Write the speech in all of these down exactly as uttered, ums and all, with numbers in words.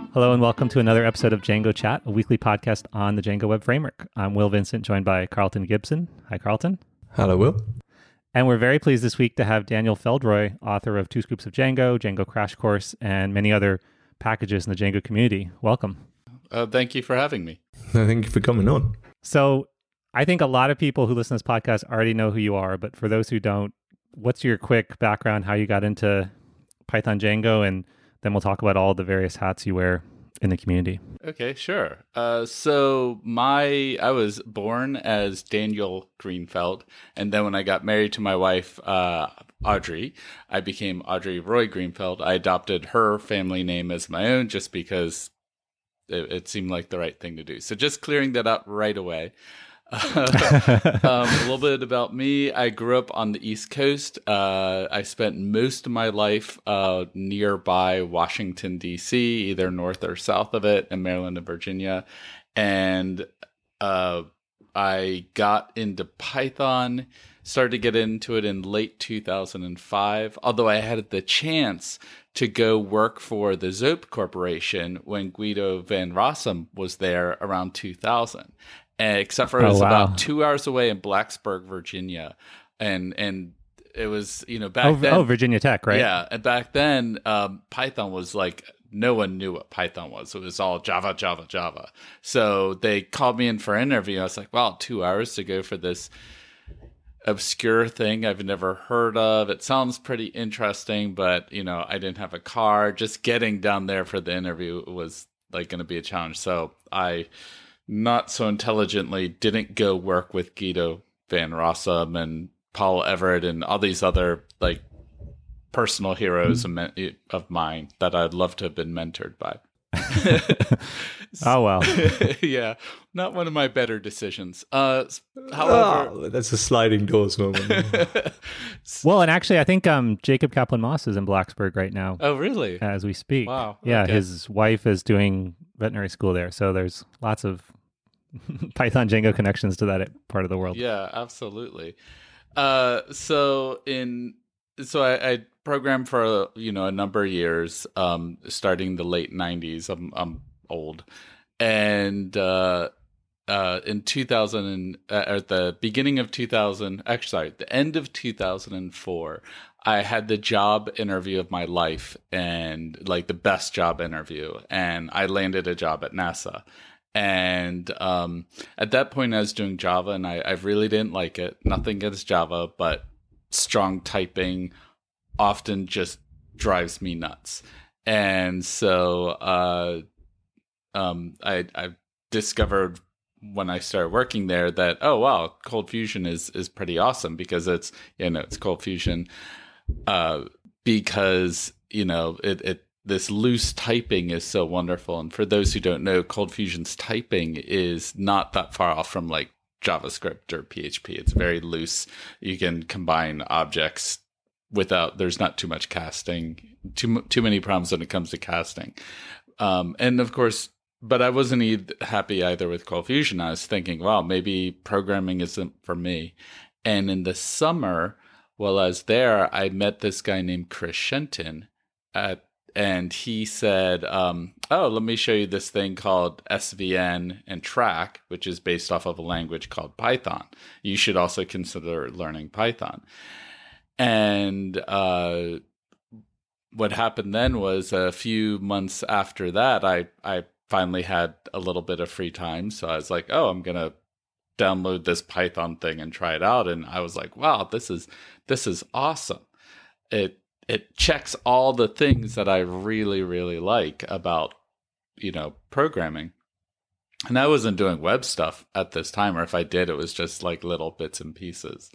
Hello and welcome to another episode of Django Chat, a weekly podcast on the Django Web Framework. I'm Will Vincent, joined by Carlton Gibson. Hi, Carlton. Hello, Will. And we're very pleased this week to have Daniel Feldroy, author of Two Scoops of Django, Django Crash Course, and many other packages in the Django community. Welcome. Uh, thank you for having me. Thank you for coming on. So I think a lot of people who listen to this podcast already know who you are, but for those who don't, what's your quick background, how you got into Python Django, and then we'll talk about all the various hats you wear in the community. Okay, sure. Uh, so my I was born as Daniel Greenfeld, and then when I got married to my wife, uh, Audrey, I became Audrey Roy Greenfeld. I adopted her family name as my own just because it, it seemed like the right thing to do. So just clearing that up right away. uh, um, a little bit about me. I grew up on the East Coast. Uh, I spent most of my life uh, nearby Washington, D C, either north or south of it, in Maryland and Virginia. And uh, I got into Python, started to get into it in late two thousand five, although I had the chance to go work for the Zope Corporation when Guido van Rossum was there around two thousand. And except for it was oh, wow. about two hours away in Blacksburg, Virginia. And and it was, you know, back oh, then. Oh, Virginia Tech, right? Yeah. And back then, um, Python was like, no one knew what Python was. It was all Java, Java, Java. So they called me in for an interview. I was like, wow, two hours to go for this obscure thing I've never heard of. It sounds pretty interesting, but, you know, I didn't have a car. Just getting down there for the interview was like going to be a challenge. So I... not so intelligently didn't go work with Guido van Rossum and Paul Everett and all these other like personal heroes mm-hmm. of mine that I'd love to have been mentored by. Oh, well. Yeah, not one of my better decisions. Uh, however, oh, that's a sliding doors moment. Well, and actually, I think um, Jacob Kaplan-Moss is in Blacksburg right now. Oh, really? As we speak. Wow. Yeah, okay. His wife is doing veterinary school there, so there's lots of Python Django connections to that part of the world. Yeah, absolutely. Uh, so in so I, I programmed for you know a number of years, um, starting the late nineties. I'm I'm old, and uh, uh, in two thousand, uh, at the beginning of two thousand, actually, sorry, the end of two thousand four, I had the job interview of my life, and like the best job interview, and I landed a job at NASA. And um, at that point, I was doing Java, and I, I really didn't like it. Nothing against Java, but strong typing often just drives me nuts. And so uh, um, I, I discovered when I started working there that, oh, wow, Cold Fusion is is pretty awesome because it's, you know, it's Cold Fusion uh, because, you know, it, it this loose typing is so wonderful. And for those who don't know, Cold Fusion's typing is not that far off from like JavaScript or P H P. It's very loose. You can combine objects without, there's not too much casting, too, too many problems when it comes to casting. Um, and of course, but I wasn't e- happy either with Cold Fusion. I was thinking, wow, maybe programming isn't for me. And in the summer, while I was there, I met this guy named Chris Shenton at And he said, um, oh, let me show you this thing called S V N and Track, which is based off of a language called Python. You should also consider learning Python. And uh, what happened then was a few months after that, I, I finally had a little bit of free time. So I was like, oh, I'm going to download this Python thing and try it out. And I was like, wow, this is this is awesome. It It checks all the things that I really, really like about, you know, programming. And I wasn't doing web stuff at this time, or if I did, it was just like little bits and pieces.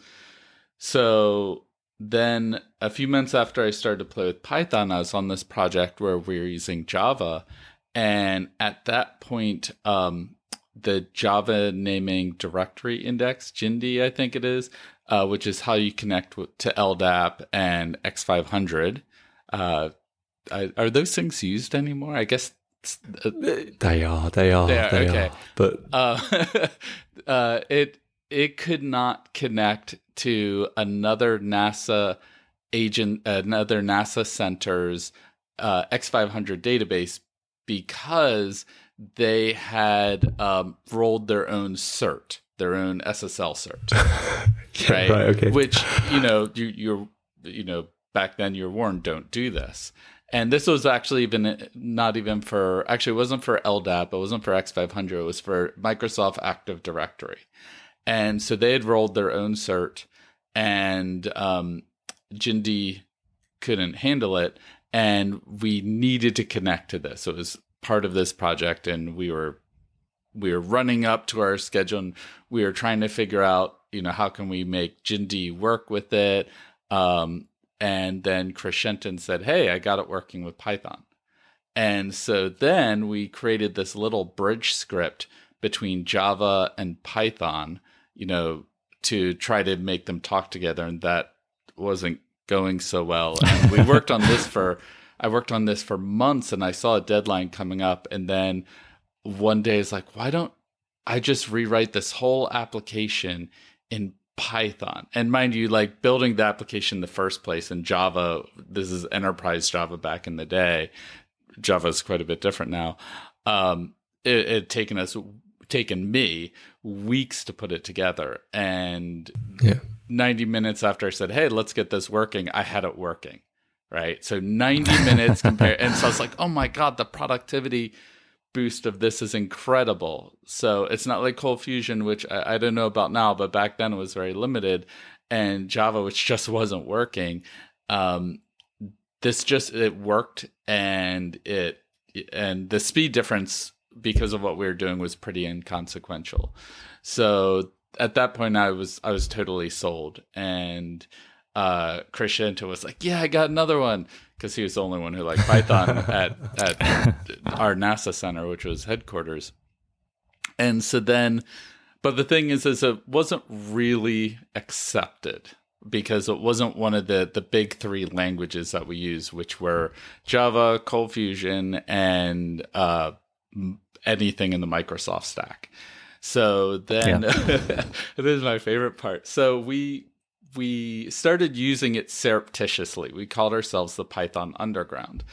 So then a few months after I started to play with Python, I was on this project where we were using Java. And at that point, um, the Java naming directory index, J I N D, I think it is, Uh, which is how you connect with, to L D A P and X five hundred. Uh, I, are those things used anymore? I guess uh, they are. They are. They are. They okay. are. But uh, uh, it it could not connect to another NASA agent, another NASA center's uh, X five hundred database because they had um, rolled their own cert, their own S S L cert, yeah, right? right? Okay. Which, you know, you, you're, you know, back then you're warned, don't do this. And this was actually even not even for, actually it wasn't for L D A P, it wasn't for X five hundred, it was for Microsoft Active Directory. And so they had rolled their own cert, and um, Jindy couldn't handle it, and we needed to connect to this. So it was part of this project, and we were we were running up to our schedule, and we were trying to figure out, you know, how can we make Jindy work with it. Um, and then Chris Shenton said, "Hey, I got it working with Python." And so then we created this little bridge script between Java and Python, you know, to try to make them talk together, and that wasn't going so well. And we worked on this for I worked on this for months, and I saw a deadline coming up. And then one day it's like, why don't I just rewrite this whole application in Python? And mind you, like building the application in the first place in Java, this is enterprise Java back in the day. Java is quite a bit different now. Um, it, it had taken us, taken me weeks to put it together. And yeah. ninety minutes after I said, hey, let's get this working, I had it working. Right. So ninety minutes compared. And so I was like, oh my God, the productivity boost of this is incredible. So it's not like Cold Fusion, which I, I don't know about now, but back then it was very limited, and Java, which just wasn't working. Um, this just, it worked, and it, and the speed difference because of what we were doing was pretty inconsequential. So at that point I was, I was totally sold. And uh Chris Shenton was like, yeah, I got another one, because he was the only one who liked Python at at our NASA center, which was headquarters. And so then, but the thing is is it wasn't really accepted, because it wasn't one of the the big three languages that we use, which were Java, Cold Fusion, and uh anything in the Microsoft stack. So then yeah. This is my favorite part. So we we started using it surreptitiously. We called ourselves the Python Underground.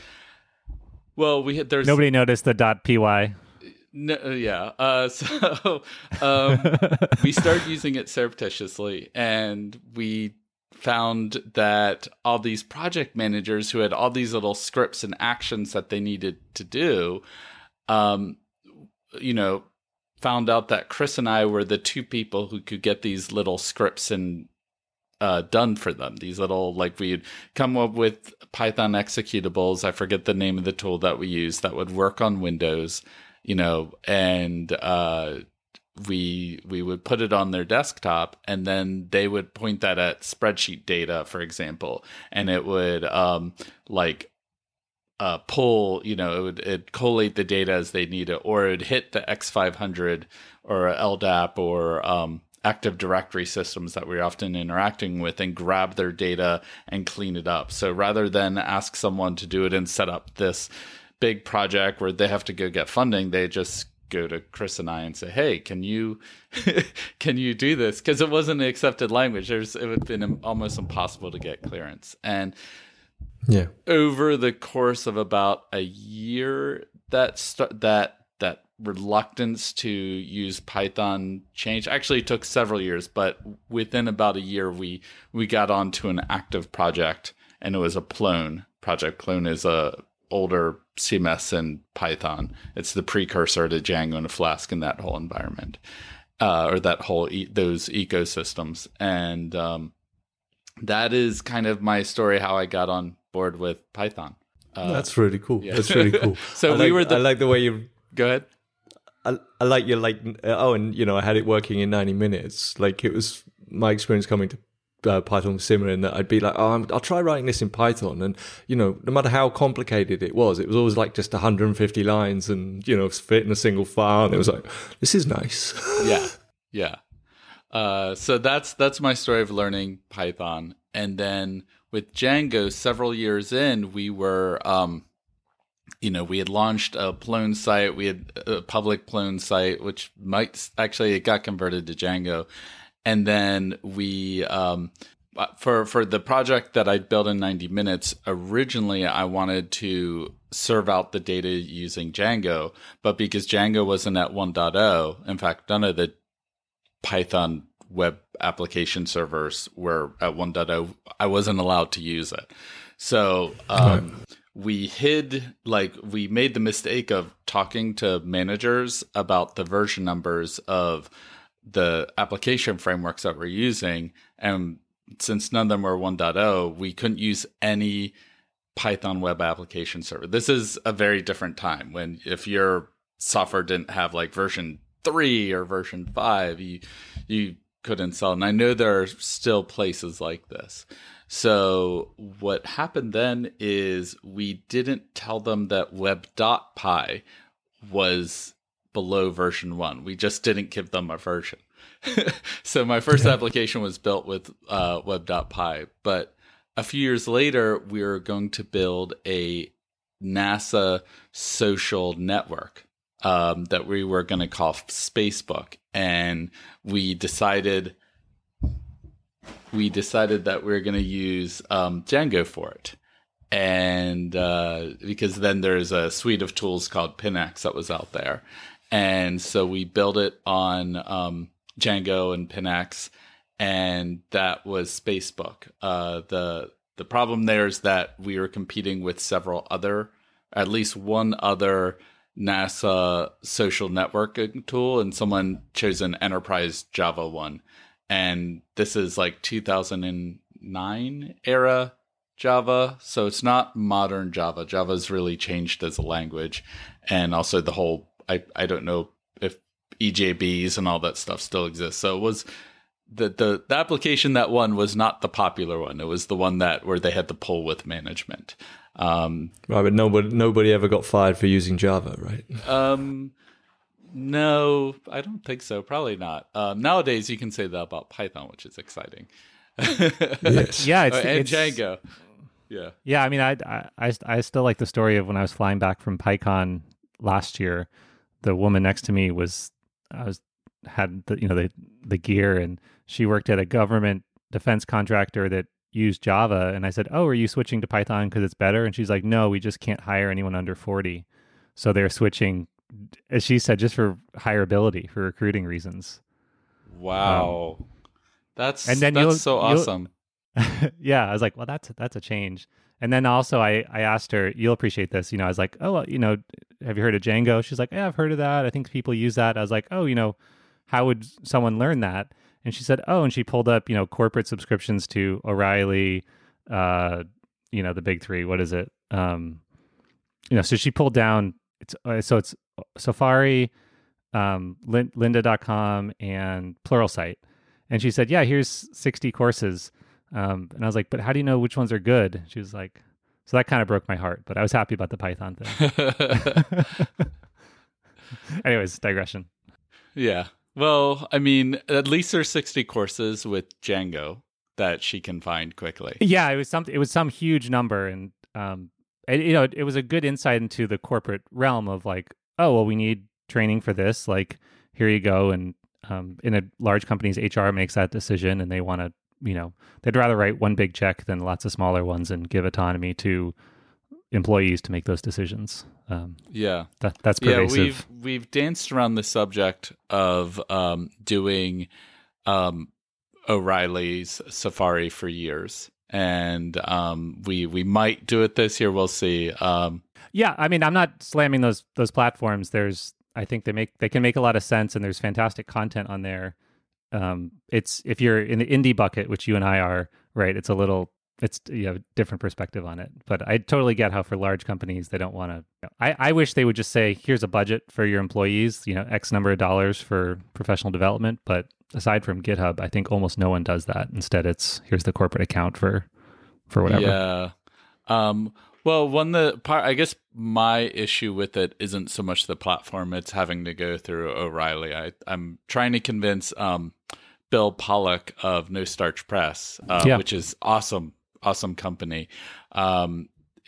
Well, we had there's nobody noticed the .py. No, yeah. Uh, so um, we started using it surreptitiously, and we found that all these project managers who had all these little scripts and actions that they needed to do, um, you know, found out that Chris and I were the two people who could get these little scripts and Uh, done for them. These little, like, we'd come up with Python executables. I forget the name of the tool that we used that would work on Windows, you know, and uh, we we would put it on their desktop, and then they would point that at spreadsheet data, for example, and it would um, like uh, pull, you know, it would it collate the data as they need it, or it would hit the X five hundred or L D A P or um, Active Directory systems that we're often interacting with, and grab their data and clean it up. So rather than ask someone to do it and set up this big project where they have to go get funding, they just go to Chris and I and say, hey, can you can you do this? Because it wasn't an accepted language. There's, it would have been almost impossible to get clearance. And yeah, over the course of about a year, that st- that that reluctance to use Python changed. Actually, it took several years, but within about a year, we we got onto an active project, and it was a Plone project. Plone is a older C M S in Python. It's the precursor to Django and Flask in that whole environment, uh, or that whole e- those ecosystems. And um, that is kind of my story, how I got on board with Python. Uh, That's really cool. yeah. That's really cool. So I we like, were the. I like the way you. Go ahead. I, I like your like. Uh, oh, and you know, I had it working in ninety minutes. Like, it was my experience coming to uh, Python was similar in that I'd be like, oh, I'm, I'll try writing this in Python, and you know, no matter how complicated it was, it was always like just one hundred fifty lines, and you know, fit in a single file. And it was like, this is nice. yeah, yeah. Uh, so that's that's my story of learning Python, and then with Django, several years in, we were, um, you know, we had launched a Plone site. We had a public Plone site, which might actually it got converted to Django, and then we, um, for for the project that I built in ninety minutes. Originally, I wanted to serve out the data using Django. But because Django wasn't at one point oh, in fact, none of the Python web application servers were at one point oh, I wasn't allowed to use it. So um, right. we hid, like, we made the mistake of talking to managers about the version numbers of the application frameworks that we're using. And since none of them were one point oh, we couldn't use any Python web application server. This is a very different time when if your software didn't have like version three or version five, you you couldn't sell. And I know there are still places like this. So what happened then is we didn't tell them that web.py was below version one. We just didn't give them a version. So my first application was built with uh, web.py, but a few years later, we were going to build a NASA social network um, that we were going to call Spacebook. And we decided we decided that we were going to use um, Django for it. And uh, because then there's a suite of tools called Pinax that was out there. And so we built it on um, Django and Pinax, and that was Spacebook. Uh, the the problem there is that we were competing with several other, at least one other NASA social networking tool, and someone chose an enterprise Java one. And this is like two thousand nine era Java, so it's not modern Java. Java's really changed as a language, and also the whole, I, I don't know if E J Bs and all that stuff still exists. So it was the, the the application that won was not the popular one. It was the one that where they had to pull with management. Um, right, but nobody nobody ever got fired for using Java, right? Um, no, I don't think so. Probably not. Um, nowadays, you can say that about Python, which is exciting. Yes. Yeah, it's, oh, and it's, Django. Yeah, yeah. I mean, I, I I still like the story of when I was flying back from PyCon last year. The woman next to me was I was had the you know the the gear, and she worked at a government defense contractor that used Java. And I said, "Oh, are you switching to Python because it's better?" And she's like, "No, we just can't hire anyone under forty, so they're switching." As she said, just for hireability, for recruiting reasons. Wow, um, that's and then that's so awesome. Yeah, I was like, well, that's that's a change. And then also, I I asked her, you'll appreciate this. You know, I was like, oh, well, you know, have you heard of Django? She's like, yeah, I've heard of that. I think people use that. I was like, oh, you know, how would someone learn that? And she said, oh, and she pulled up, you know, corporate subscriptions to O'Reilly, uh, you know, the big three. What is it? Um, you know, so she pulled down. It's uh, so it's Safari, um, Lin- lynda dot com, and Pluralsight. And she said, yeah, here's sixty courses. Um, and I was like, but how do you know which ones are good? She was like, so that kind of broke my heart, but I was happy about the Python thing. Anyways, digression. Yeah. Well, I mean, at least there's sixty courses with Django that she can find quickly. Yeah, it was some, it was some huge number. And, um, it, you know, it, it was a good insight into the corporate realm of like, oh, well, we need training for this. Like, here you go. And um, in a large company's H R makes that decision, and they want to, you know, they'd rather write one big check than lots of smaller ones and give autonomy to employees to make those decisions. Um, yeah, that, that's pervasive. Yeah, we've we've danced around the subject of um, doing um, O'Reilly's Safari for years, and um, we we might do it this year. We'll see. Um, yeah, I mean, I'm not slamming those those platforms. There's, I think they make they can make a lot of sense, and there's fantastic content on there. Um, it's if you're in the indie bucket, which you and I are, right? It's a little, it's you know, different perspective on it. But I totally get how for large companies they don't want to. I, I wish they would just say, here's a budget for your employees, you know, X number of dollars for professional development. But aside from GitHub, I think almost no one does that. Instead, it's here's the corporate account for for whatever. Yeah. Um, well, one the part, I guess my issue with it isn't so much the platform; it's having to go through O'Reilly. I, I'm trying to convince um, Bill Pollock of No Starch Press, uh, yeah. which is awesome, awesome company. Um,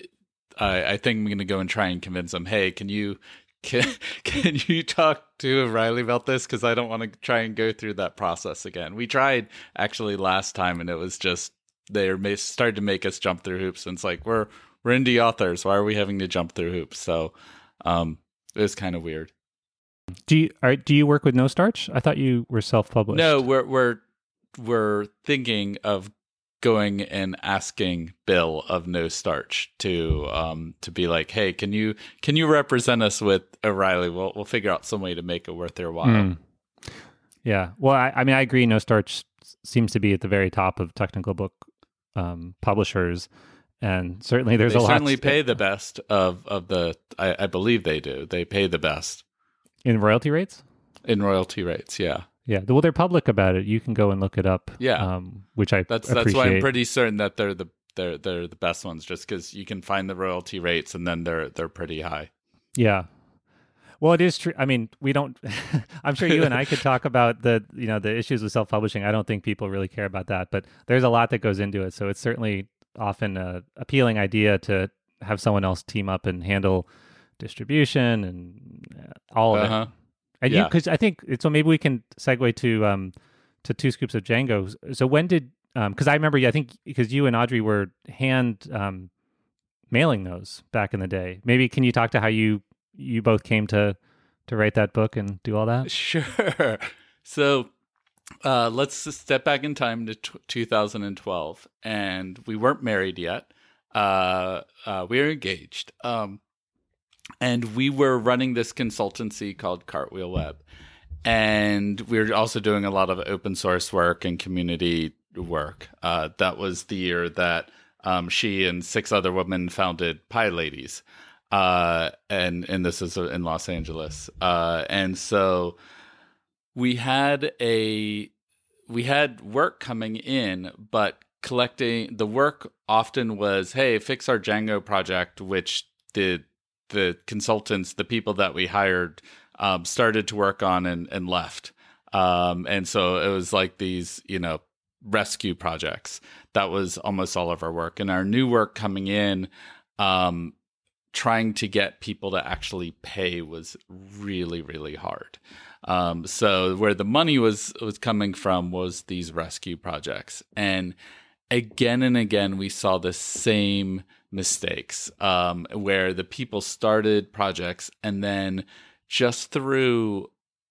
I, I think I'm going to go and try and convince him. Hey, can you can can you talk to O'Reilly about this? Because I don't want to try and go through that process again. We tried actually last time, and it was just they started to make us jump through hoops. And it's like we're we're indie authors. Why are we having to jump through hoops? So um, it was kind of weird. Do you are, do you work with No Starch? I thought you were self-published. No, we're we're we're thinking of going and asking Bill of No Starch to um to be like, hey, can you can you represent us with O'Reilly? We'll we'll figure out some way to make it worth their while. Mm. Yeah. Well, I, I mean, I agree. No Starch seems to be at the very top of technical book um, publishers, and certainly there's they a lot. They certainly pay the best of of the. I, I believe they do. They pay the best in royalty rates. In royalty rates, yeah. Yeah, well, they're public about it. You can go and look it up. Yeah, um, which I that's appreciate. that's why I'm pretty certain that they're the they're they're the best ones, just because you can find the royalty rates and then they're they're pretty high. Yeah, well, it is true. I mean, we don't. I'm sure you and I could talk about the you know the issues with self-publishing. I don't think people really care about that, but there's a lot that goes into it. So it's certainly often a appealing idea to have someone else team up and handle distribution and all of uh-huh. it. And yeah. you, because I think so, maybe we can segue to um to Two Scoops of Django. So when did um because I remember I think because you and Audrey were hand um mailing those back in the day. Maybe can you talk to how you you both came to to write that book and do all that? Sure. So uh, let's step back in time to t- two thousand twelve, and we weren't married yet. Uh, uh, we were engaged. Um, And we were running this consultancy called Cartwheel Web. And we were also doing a lot of open source work and community work. Uh, that was the year that um, she and six other women founded PyLadies. Uh, and, and this is in Los Angeles. Uh, and so we had a we had work coming in, but collecting the work often was, hey, fix our Django project, which the the consultants, the people that we hired, um, started to work on and, and left. Um, and so it was like these, you know, rescue projects. That was almost all of our work. And our new work coming in, um, trying to get people to actually pay was really, really hard. Um, so where the money was was coming from was these rescue projects. And again and again, we saw the same mistakes um, where the people started projects and then just through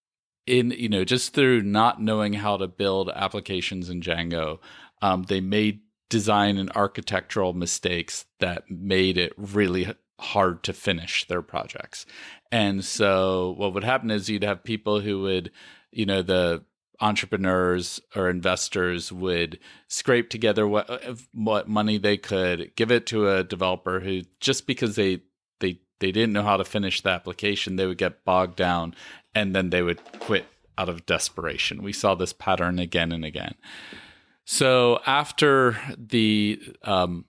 in you know just through not knowing how to build applications in Django, um, they made design and architectural mistakes that made it really hard to finish their projects. And so what would happen is you'd have people who would, you know, the entrepreneurs or investors would scrape together what what money they could, give it to a developer who, just because they they they didn't know how to finish the application, they would get bogged down and then they would quit out of desperation. We saw this pattern again and again. So after the um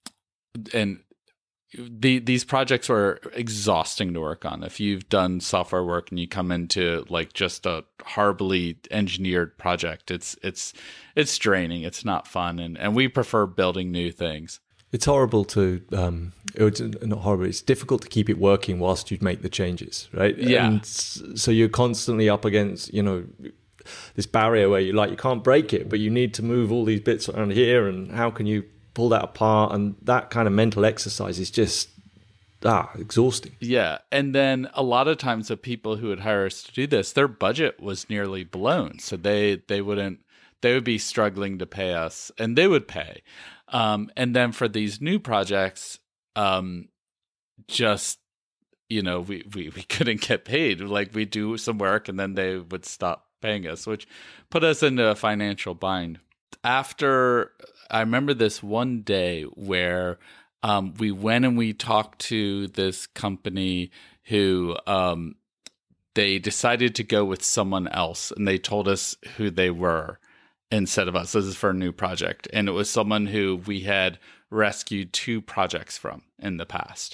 and The, these projects were exhausting to work on. If you've done software work and you come into like just a horribly engineered project, it's it's it's draining. It's not fun, and, and we prefer building new things. It's horrible to um, it's not horrible. It's difficult to keep it working whilst you make the changes, right? Yeah. And so you're constantly up against, you know, this barrier where you like you can't break it, but you need to move all these bits around here, and how can you pull that apart? And that kind of mental exercise is just ah exhausting. Yeah. And then a lot of times the people who would hire us to do this, their budget was nearly blown. So they they wouldn't they would be struggling to pay us, and they would pay. Um, and then for these new projects, um, just you know, we, we, we couldn't get paid. Like we do some work and then they would stop paying us, which put us into a financial bind. After I remember this one day where um, we went and we talked to this company who um, they decided to go with someone else, and they told us who they were instead of us. This is for a new project, and it was someone who we had rescued two projects from in the past.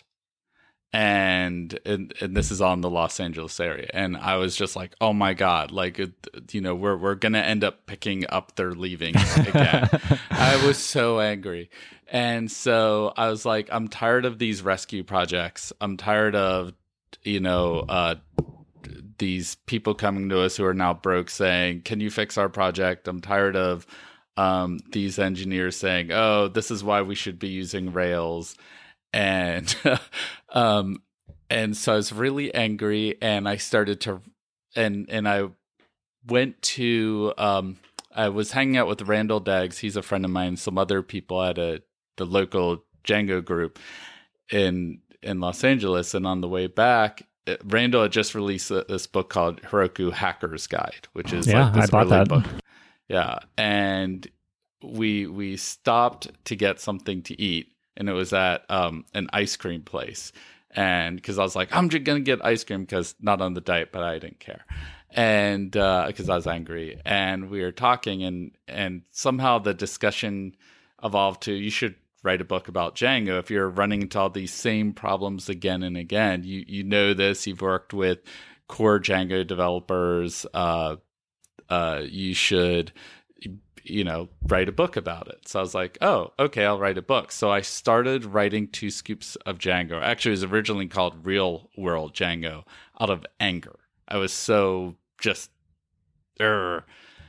And, and and this is all in the Los Angeles area, and I was just like, "Oh my god!" Like, you know, we're we're gonna end up picking up their leaving again. I was so angry, and so I was like, "I'm tired of these rescue projects. I'm tired of, you know, uh, these people coming to us who are now broke, saying, "Can you fix our project?" I'm tired of um, these engineers saying, "Oh, this is why we should be using Rails." and um, and so I was really angry, and I started to, and and I went to, um, I was hanging out with Randall Daggs. He's a friend of mine. Some other people at a the local Django group in in Los Angeles, and on the way back, Randall had just released a, this book called Heroku Hacker's Guide, which is yeah, like this I bought early that. book. Yeah, and we we stopped to get something to eat, and it was at um, an ice cream place, and because I was like, I'm just gonna get ice cream because not on the diet, but I didn't care, and because uh, I was angry, and we were talking, and and somehow the discussion evolved to, you should write a book about Django. If you're running into all these same problems again and again, you you know this, you've worked with core Django developers, uh, uh, you should, you know, write a book about it. So I was like, oh, okay, I'll write a book. So I started writing Two Scoops of Django. Actually, it was originally called Real World Django, out of anger. I was so just, Urgh.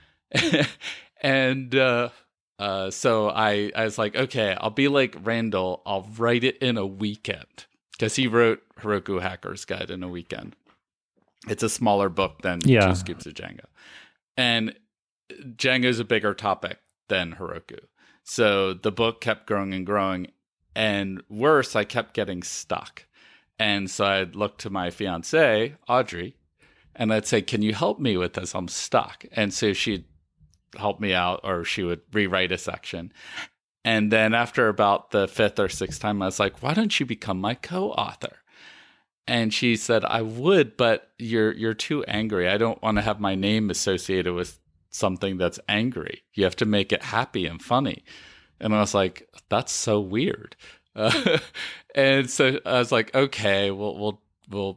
and uh, uh, so I, I was like, okay, I'll be like Randall. I'll write it in a weekend, because he wrote Heroku Hacker's Guide in a weekend. It's a smaller book than yeah. Two Scoops of Django. And Django is a bigger topic than Heroku. So the book kept growing and growing. And worse, I kept getting stuck. And so I'd look to my fiance, Audrey, and I'd say, can you help me with this? I'm stuck. And so she'd help me out, or she would rewrite a section. And then after about the fifth or sixth time, I was like, why don't you become my co-author? And she said, I would, but you're you're too angry. I don't want to have my name associated with something that's angry. You have to make it happy and funny. And I was like, that's so weird. Uh, and so I was like, okay, we'll we'll we'll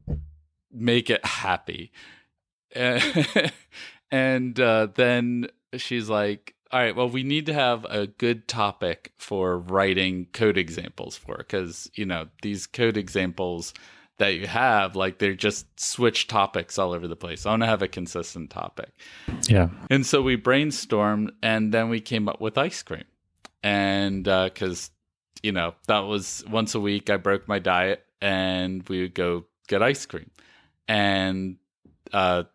make it happy. And, and uh, then she's like, all right, well, we need to have a good topic for writing code examples for, because, you know, these code examples that you have, like, they're just switch topics all over the place. I want to have a consistent topic. Yeah. And so we brainstormed, and then we came up with ice cream. And because, uh, you know, that was once a week, I broke my diet, and we would go get ice cream. And uh,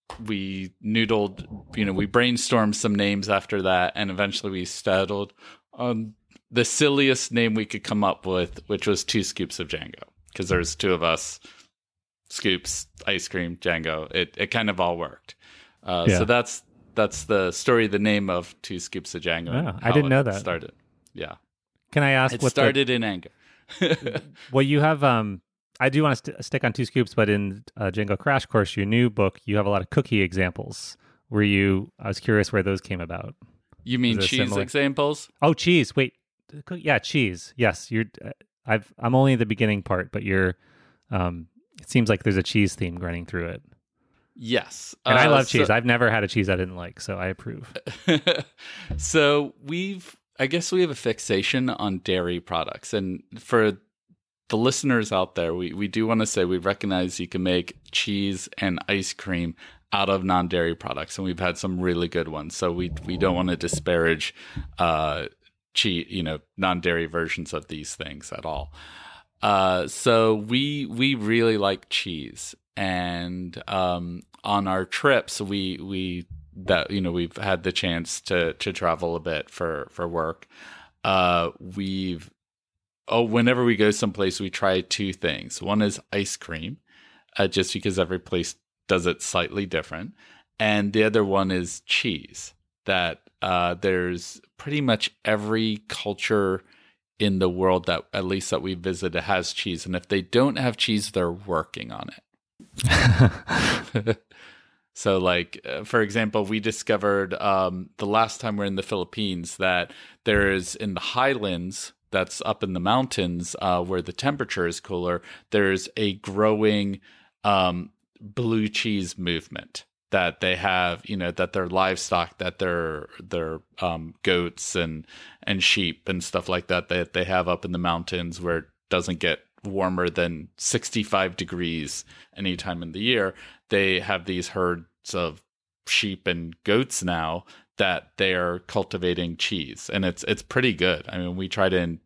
we noodled, you know, we brainstormed some names after that, and eventually we settled on the silliest name we could come up with, which was Two Scoops of Django. Because there's two of us, Scoops, ice cream, Django. It it kind of all worked. Uh, yeah. So that's that's the story, the name of Two Scoops of Django. Oh, I didn't know that. Started. Yeah. Can I ask it what started the, in anger. Well, you have, um, I do want to st- stick on Two Scoops, but in uh, Django Crash Course, your new book, you have a lot of cookie examples. Were you, I was curious where those came about. You mean Is it cheese similar? examples? Oh, cheese. Wait. Yeah, cheese. Yes. You're, uh, I've, I'm only in the beginning part, but you're, um, it seems like there's a cheese theme running through it. Yes. And uh, I love so, cheese. I've never had a cheese I didn't like, so I approve. So we've, I guess we have a fixation on dairy products. And for the listeners out there, we, we do want to say we recognize you can make cheese and ice cream out of non-dairy products. And we've had some really good ones. So we we don't want to disparage uh, cheese, you know, non-dairy versions of these things at all. Uh, so we we really like cheese. And um, on our trips, we we that you know we've had the chance to to travel a bit for for work. Uh, we've oh whenever we go someplace, we try two things. One is ice cream, uh, just because every place does it slightly different, and the other one is cheese. That uh, there's pretty much every culture in the world that at least that we visited has cheese, and if they don't have cheese, they're working on it. So, like, uh, for example, we discovered um, the last time we we're in the Philippines that there is in the highlands, that's up in the mountains uh, where the temperature is cooler, there's a growing um, blue cheese movement that they have, you know, that their livestock, that their their um, goats and and sheep and stuff like that, that they have up in the mountains where it doesn't get warmer than sixty-five degrees any time in the year. They have these herds of sheep and goats now that they are cultivating cheese, and it's it's pretty good. I mean, we tried it in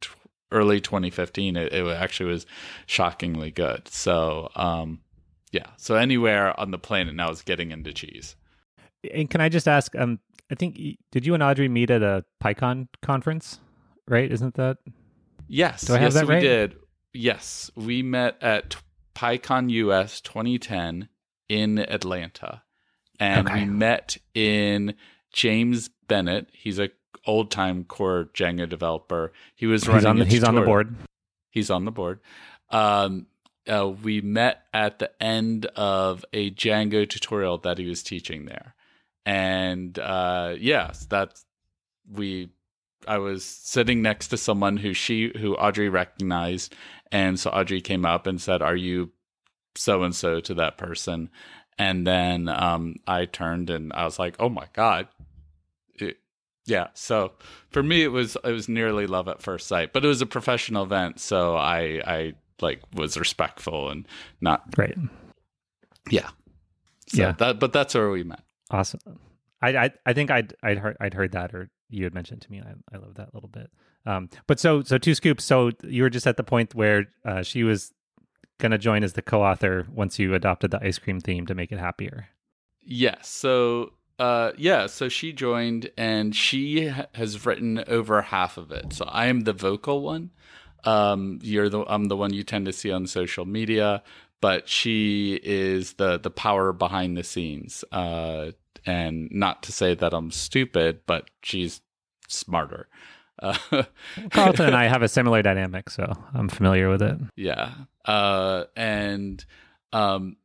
early twenty fifteen, it, it actually was shockingly good. So, um, yeah. So anywhere on the planet now is getting into cheese. And can I just ask, um, I think, did you and Audrey meet at a PyCon conference, right? Isn't that? Yes. Do I have yes, that we right? did. Yes. We met at PyCon U S twenty ten in Atlanta. And Okay. we met in James Bennett. He's a old-time core Django developer. He was running He's on the, a he's on the tutorial. board. He's on the board. Um, uh, we met at the end of a Django tutorial that he was teaching there. And uh, yes, that's we. I was sitting next to someone who she, who Audrey recognized, and so Audrey came up and said, "Are you so and so?" to that person, and then um, I turned and I was like, "Oh my god!" It, yeah. So for me, it was it was nearly love at first sight, but it was a professional event, so I I like was respectful and not Right. yeah so Yeah. That, but that's where we met. Awesome. I, I I think I'd I'd heard I'd heard that, or you had mentioned to me. I I love that little bit. Um, but so so two scoops. So you were just at the point where uh, she was gonna join as the co-author once you adopted the ice cream theme to make it happier. Yes. So uh, yeah. So she joined, and she ha- has written over half of it. So I am the vocal one. Um, you're the I'm the one you tend to see on social media, but she is the the power behind the scenes. Uh, and not to say that I'm stupid, but she's smarter. Uh, Carlton and I have a similar dynamic, so I'm familiar with it. Yeah. Uh, and um,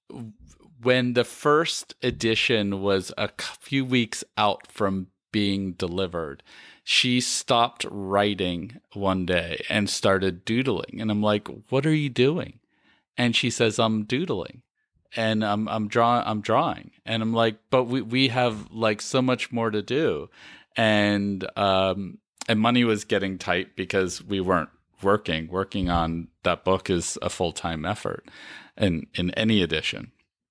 when the first edition was a few weeks out from being delivered, she stopped writing one day and started doodling. And I'm like, "What are you doing?" And she says, "I'm doodling." And I'm I'm drawing I'm drawing. And I'm like, "But we, we have like so much more to do." And um and money was getting tight because we weren't working. Working on that book is a full-time effort in, in any edition.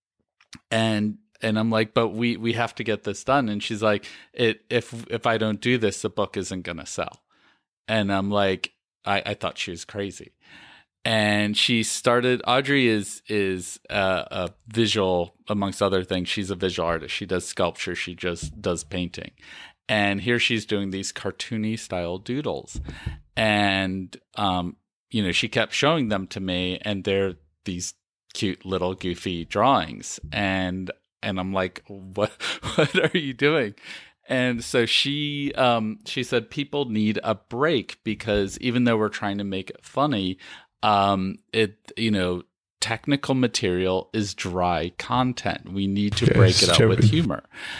And and I'm like, but we, we have to get this done. And she's like, it if if I don't do this, the book isn't gonna sell. And I'm like, I, I thought she was crazy. And she started, Audrey is is uh, a visual, amongst other things. She's a visual artist. She does sculpture. She just does painting. And here she's doing these cartoony style doodles. And, um, you know, she kept showing them to me, and they're these cute little goofy drawings. And and I'm like, what what are you doing? And so she um, she said, people need a break, because even though we're trying to make it funny, um, it, you know, technical material is dry content. We need to break it up with humor.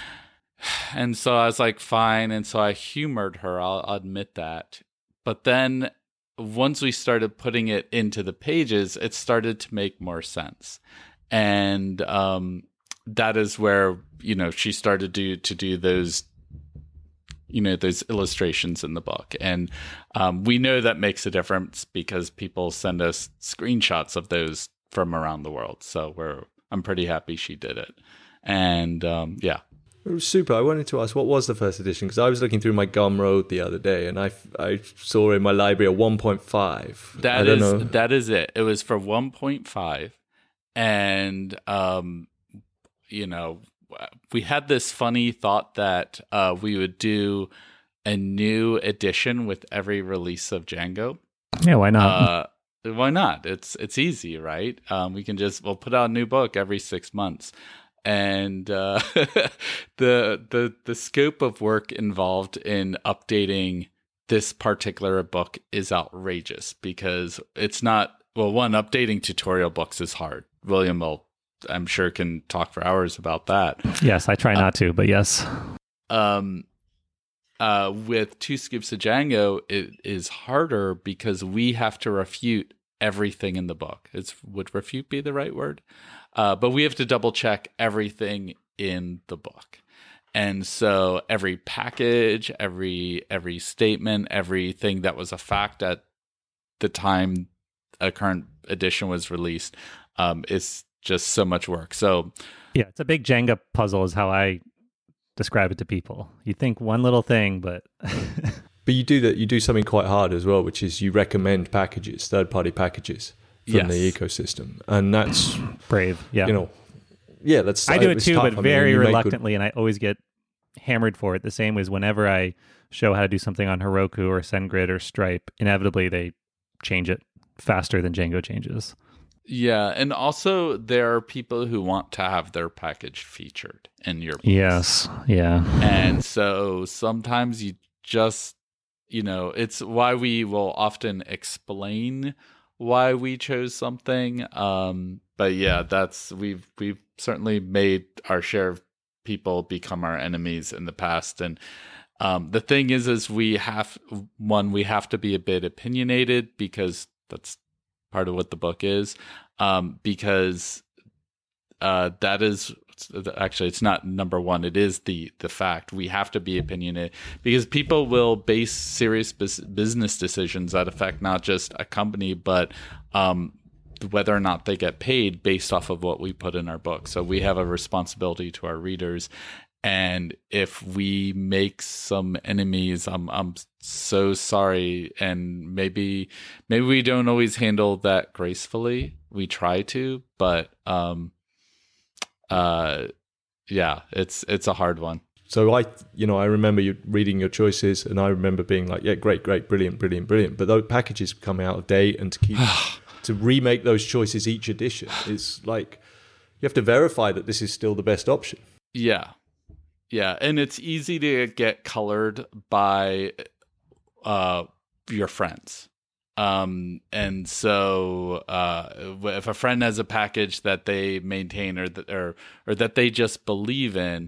And so I was like, fine. And so I humored her. I'll, I'll admit that. But then once we started putting it into the pages, it started to make more sense. And um, that is where, you know, she started to, to do those, you know, those illustrations in the book. And um, we know that makes a difference because people send us screenshots of those from around the world. So we're, I'm pretty happy she did it. And um, yeah. It was super. I wanted to ask, what was the first edition? Because I was looking through my Gumroad the other day, and I, I saw in my library a one point five. That I don't is know. that is it. It was for one point five, and um, you know, we had this funny thought that uh, we would do a new edition with every release of Django. Yeah, why not? Uh, why not? It's it's easy, right? Um, we can just we'll put out a new book every six months. And uh, the the the scope of work involved in updating this particular book is outrageous, because it's not, well, one, updating tutorial books is hard. William will, I'm sure, can talk for hours about that. Yes, I try not to, but yes. Um, uh, with Two Scoops of Django, it is harder because we have to refute everything in the book. It's, would refute be the right word? Uh, but we have to double check everything in the book. And so every package, every every statement, everything that was a fact at the time a current edition was released, um, is just so much work. So yeah, it's a big Jenga puzzle is how I describe it to people. You think one little thing, but But you do that. You do something quite hard as well, which is you recommend packages, third-party packages from Yes. the ecosystem, and that's Brave. Yeah. you know, yeah, that's I do it it's too, tough. but I mean, very you make good- reluctantly, and I always get hammered for it. The same as whenever I show how to do something on Heroku or SendGrid or Stripe, inevitably they change it faster than Django changes. Yeah, and also there are people who want to have their package featured in your books. Yes. Yeah. And so sometimes you just, you know, it's why we will often explain why we chose something. Um, but yeah, that's we've we've certainly made our share of people become our enemies in the past. And um, the thing is, is we have one, we have to be a bit opinionated because that's part of what the book is. Um, because uh, that is actually, it's not number one. It is the the fact we have to be opinionated because people will base serious bus- business decisions that affect not just a company, but um, whether or not they get paid based off of what we put in our book. So we have a responsibility to our readers. And if we make some enemies, I'm I'm so sorry. And maybe maybe we don't always handle that gracefully. We try to, but um, uh, yeah, it's it's a hard one. So I, you know, I remember you reading your choices, and I remember being like, yeah, great, great, brilliant, brilliant, brilliant. But those packages become out of date, and to keep to remake those choices each edition is like you have to verify that this is still the best option. Yeah. Yeah, and it's easy to get colored by uh, your friends. Um, and so uh, if a friend has a package that they maintain or, th- or or that they just believe in,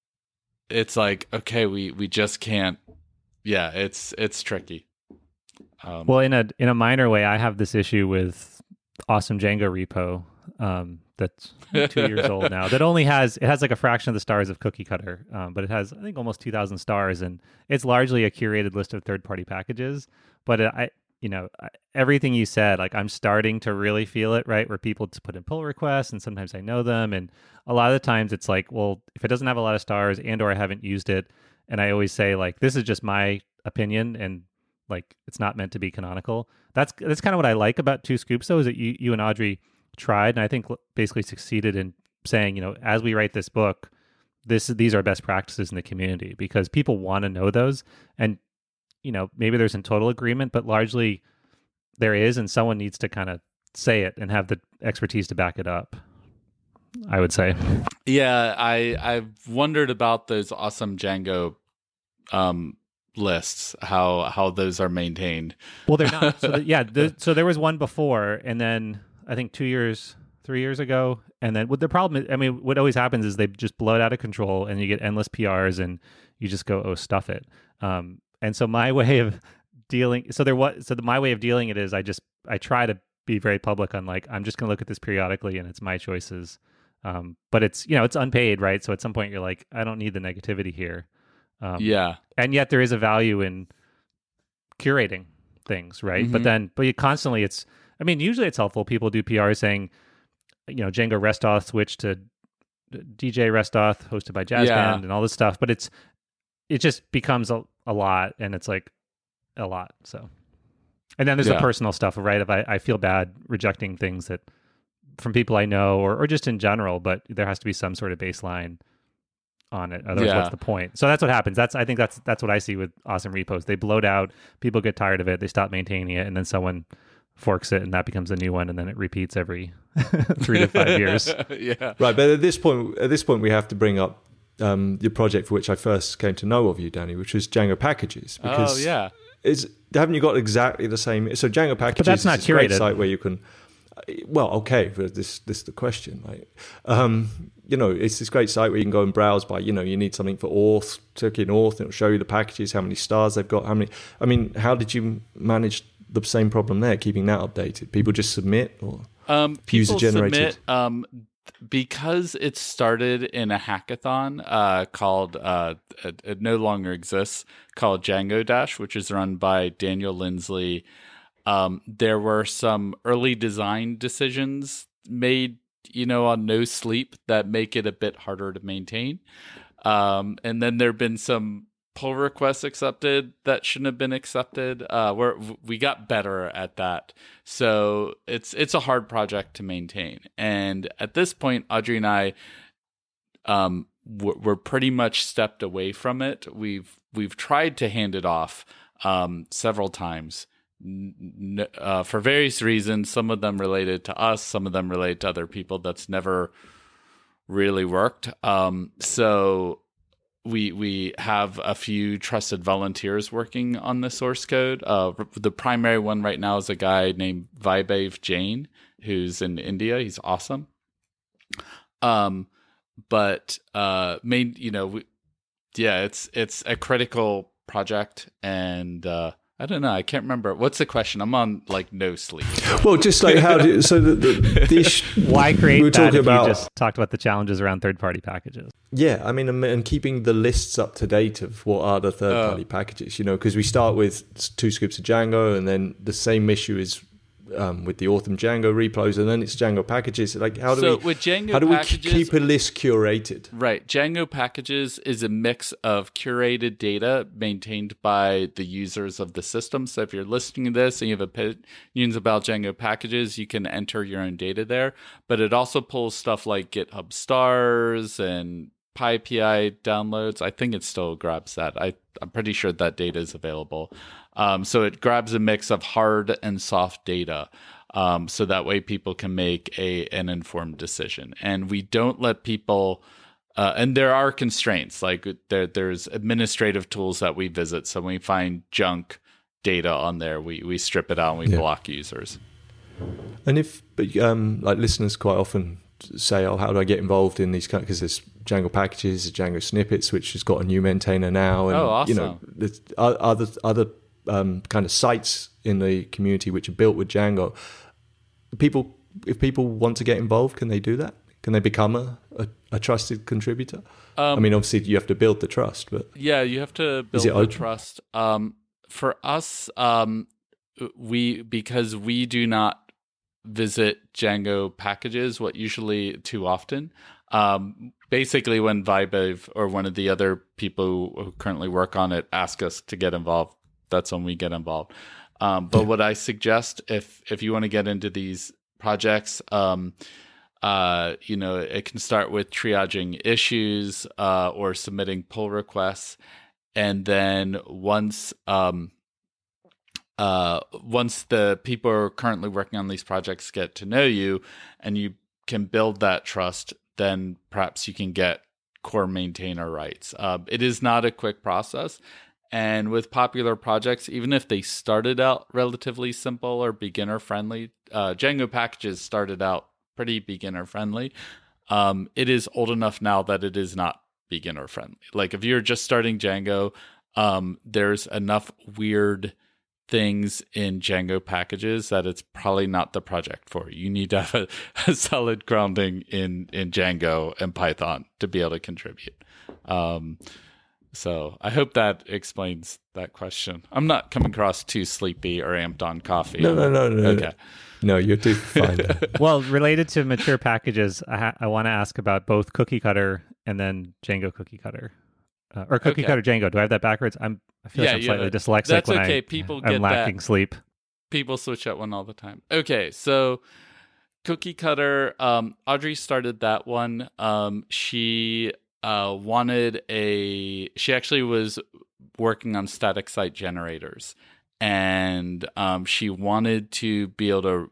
it's like, okay, we, we just can't. Yeah, it's it's tricky. Um, Well, in a in a minor way, I have this issue with Awesome Django repo. Um, that's two years old now. That only has it has like a fraction of the stars of Cookie Cutter, um, but it has I think almost two thousand stars, and it's largely a curated list of third party packages. But it, I, you know, I, everything you said, like I'm starting to really feel it, right? Where people just put in pull requests, and sometimes I know them, and a lot of the times it's like, well, if it doesn't have a lot of stars, and or I haven't used it, and I always say like, this is just my opinion, and like it's not meant to be canonical. That's that's kind of what I like about Two Scoops, though, is that you you and Audrey tried, and I think basically succeeded in saying, you know, as we write this book, this these are best practices in the community because people want to know those. And, you know, maybe there's in total agreement, but largely there is, and someone needs to kind of say it and have the expertise to back it up, I would say. yeah, I I've wondered about those Awesome Django um, lists, how how those are maintained. Well, they're not. So the, yeah, the, so there was one before, and then I think two years, three years ago, and then what the problem is, I mean, what always happens is they just blow it out of control, and you get endless P Rs, and you just go, oh, stuff it. Um, and so my way of dealing, so there was, so the, my way of dealing it is, I just, I try to be very public on like, I'm just going to look at this periodically, and it's my choices. Um, but it's, you know, it's unpaid, right? So at some point you're like, I don't need the negativity here. Um, Yeah. And yet there is a value in curating things, right? Mhm. But then, but you constantly, it's, I mean, usually it's helpful. People do P R saying, you know, Django REST-auth switch to D J REST-auth hosted by Jazz Yeah. Band and all this stuff. But it's, it just becomes a, a lot, and it's like a lot. So, and then there's Yeah. the personal stuff, right? If I, I feel bad rejecting things that from people I know or, or just in general, but there has to be some sort of baseline on it. Otherwise, Yeah. what's the point? So that's what happens. That's I think that's that's what I see with Awesome Repos. They bloat out, people get tired of it, they stop maintaining it, and then someone forks it, and that becomes a new one, and then it repeats every three to five years. yeah. Right, but at this point, at this point, we have to bring up um, the project for which I first came to know of you, Danny, which was Django Packages. Because Oh yeah. is haven't you got exactly the same? So Django Packages that's not is a great curated. site where you can. Well, okay, but this this is the question, right? Um, you know, it's this great site where you can go and browse by, you know, you need something for auth, click in auth, and it'll show you the packages, how many stars they've got, how many. I mean, how did you manage the same problem there, keeping that updated? People just submit, or Um, people User-generated. submit um, because it started in a hackathon uh, called uh, it, it no longer exists, called Django Dash, which is run by Daniel Lindsley. Um, there were some early design decisions made, you know, on no sleep that make it a bit harder to maintain. Um, and then there've been some pull requests accepted that shouldn't have been accepted. Uh, we're we got better at that, so it's it's a hard project to maintain. And at this point, Audrey and I, um, we're, we're pretty much stepped away from it. We've we've tried to hand it off um, several times. N- uh, for various reasons, some of them related to us, some of them related to other people. That's never really worked. Um, so we we have a few trusted volunteers working on the source code. Uh, the primary one right now is a guy named Vaibhav Jain, who's in India. He's awesome. Um, but uh, main, you know, we, yeah, it's it's a critical project, and uh, I don't know. I can't remember. What's the question? I'm on like no sleep. Well, just like how do so the, the, the issue, why create we were that talking if about, you just talked about the challenges around third-party packages? Yeah, I mean, and, and keeping the lists up to date of what are the third-party uh, packages, you know, because we start with two scoops of Django, and then the same issue is um, with the Autumn Django repos, and then it's Django packages. Like, how do so we with Django how do packages, we keep a list curated? Right, Django packages is a mix of curated data maintained by the users of the system. So if you're listening to this and you have opinions about Django packages, you can enter your own data there. But it also pulls stuff like GitHub stars and PyPI downloads. I think it still grabs that. I, I'm pretty sure that data is available. Um, so it grabs a mix of hard and soft data. Um, so that way people can make a an informed decision. And we don't let people, uh, and there are constraints, like there there's administrative tools that we visit. So when we find junk data on there, we, we strip it out and we yeah. block users. And if um, like listeners quite often say, oh, how do I get involved in these kind of, because there's Django packages, Django snippets, which has got a new maintainer now. And, oh, awesome. You know, there's other, other um, kind of sites in the community which are built with Django. People, if people want to get involved, can they do that? Can they become a, a, a trusted contributor? Um, I mean, obviously you have to build the trust, but yeah, you have to build the open? trust. Um, for us, um, we because we do not visit Django packages what usually too often. Um, basically, when Vaibhav or one of the other people who currently work on it ask us to get involved, that's when we get involved. Um, but what I suggest, if if you want to get into these projects, um, uh, you know, it can start with triaging issues uh, or submitting pull requests, and then once um, uh, once the people who are currently working on these projects get to know you, and you can build that trust, then perhaps you can get core maintainer rights. Uh, it is not a quick process. And with popular projects, even if they started out relatively simple or beginner friendly, uh, Django packages started out pretty beginner friendly. Um, it is old enough now that it is not beginner friendly. Like if you're just starting Django, um, there's enough weird things in Django packages that it's probably not the project for you. You need to have a, a solid grounding in, in Django and Python to be able to contribute. Um, So I hope that explains that question. I'm not coming across too sleepy or amped on coffee. No, no, no, no. Okay. No, you're too fine. Well, related to mature packages, I, ha- I want to ask about both Cookie Cutter and then Django Cookie Cutter. Uh, or Cookie okay. Cutter Django. Do I have that backwards? I'm, I feel yeah, like I'm yeah, slightly dyslexic that's when okay. I, People I'm get lacking that. sleep. People switch that one all the time. Okay, so Cookie Cutter, um, Audrey started that one. Um, she... Uh, wanted a. She actually was working on static site generators, and um, she wanted to be able to.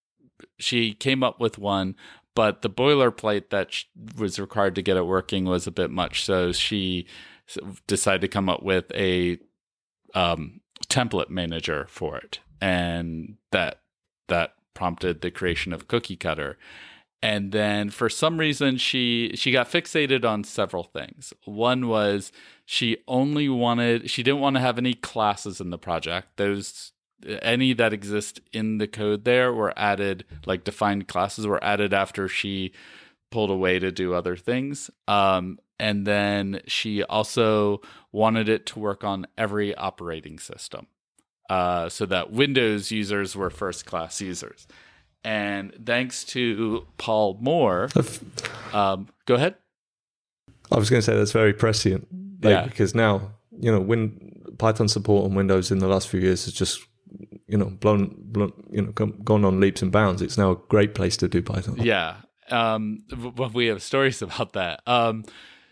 She came up with one, but the boilerplate that sh- was required to get it working was a bit much. So she decided to come up with a um, template manager for it, and that that prompted the creation of Cookie Cutter. And then for some reason, she she got fixated on several things. One was she only wanted, she didn't want to have any classes in the project. Those, any that exist in the code there were added, like defined classes were added after she pulled away to do other things. Um, and then she also wanted it to work on every operating system uh, so that Windows users were first class users. And thanks to Paul Moore, um, go ahead. I was going to say that's very prescient, like, yeah. because now you know, Win Python support on Windows in the last few years has just, you know, blown, blown you know, come, gone on leaps and bounds. It's now a great place to do Python. Yeah. Um, we have stories about that. Um,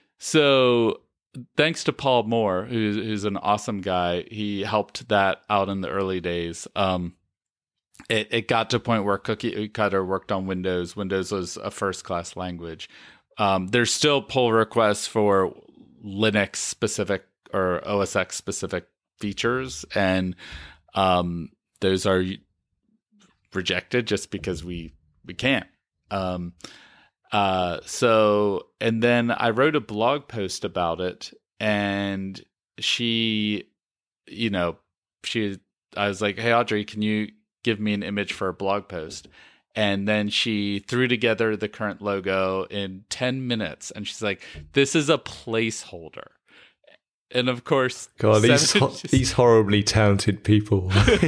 so thanks to Paul Moore, who's, who's an awesome guy. He helped that out in the early days. Um, it, it got to a point where Cookie Cutter worked on Windows. Windows was a first-class language. Um, there's still pull requests for Linux specific or O S X specific features, and um, those are rejected just because we we can't. Um, uh, so, and then I wrote a blog post about it, and she, you know, she, I was like, "Hey, Audrey, can you give me an image for a blog post?" And then she threw together the current logo in ten minutes, and she's like, "This is a placeholder." And of course, God, these ho- these horribly talented people.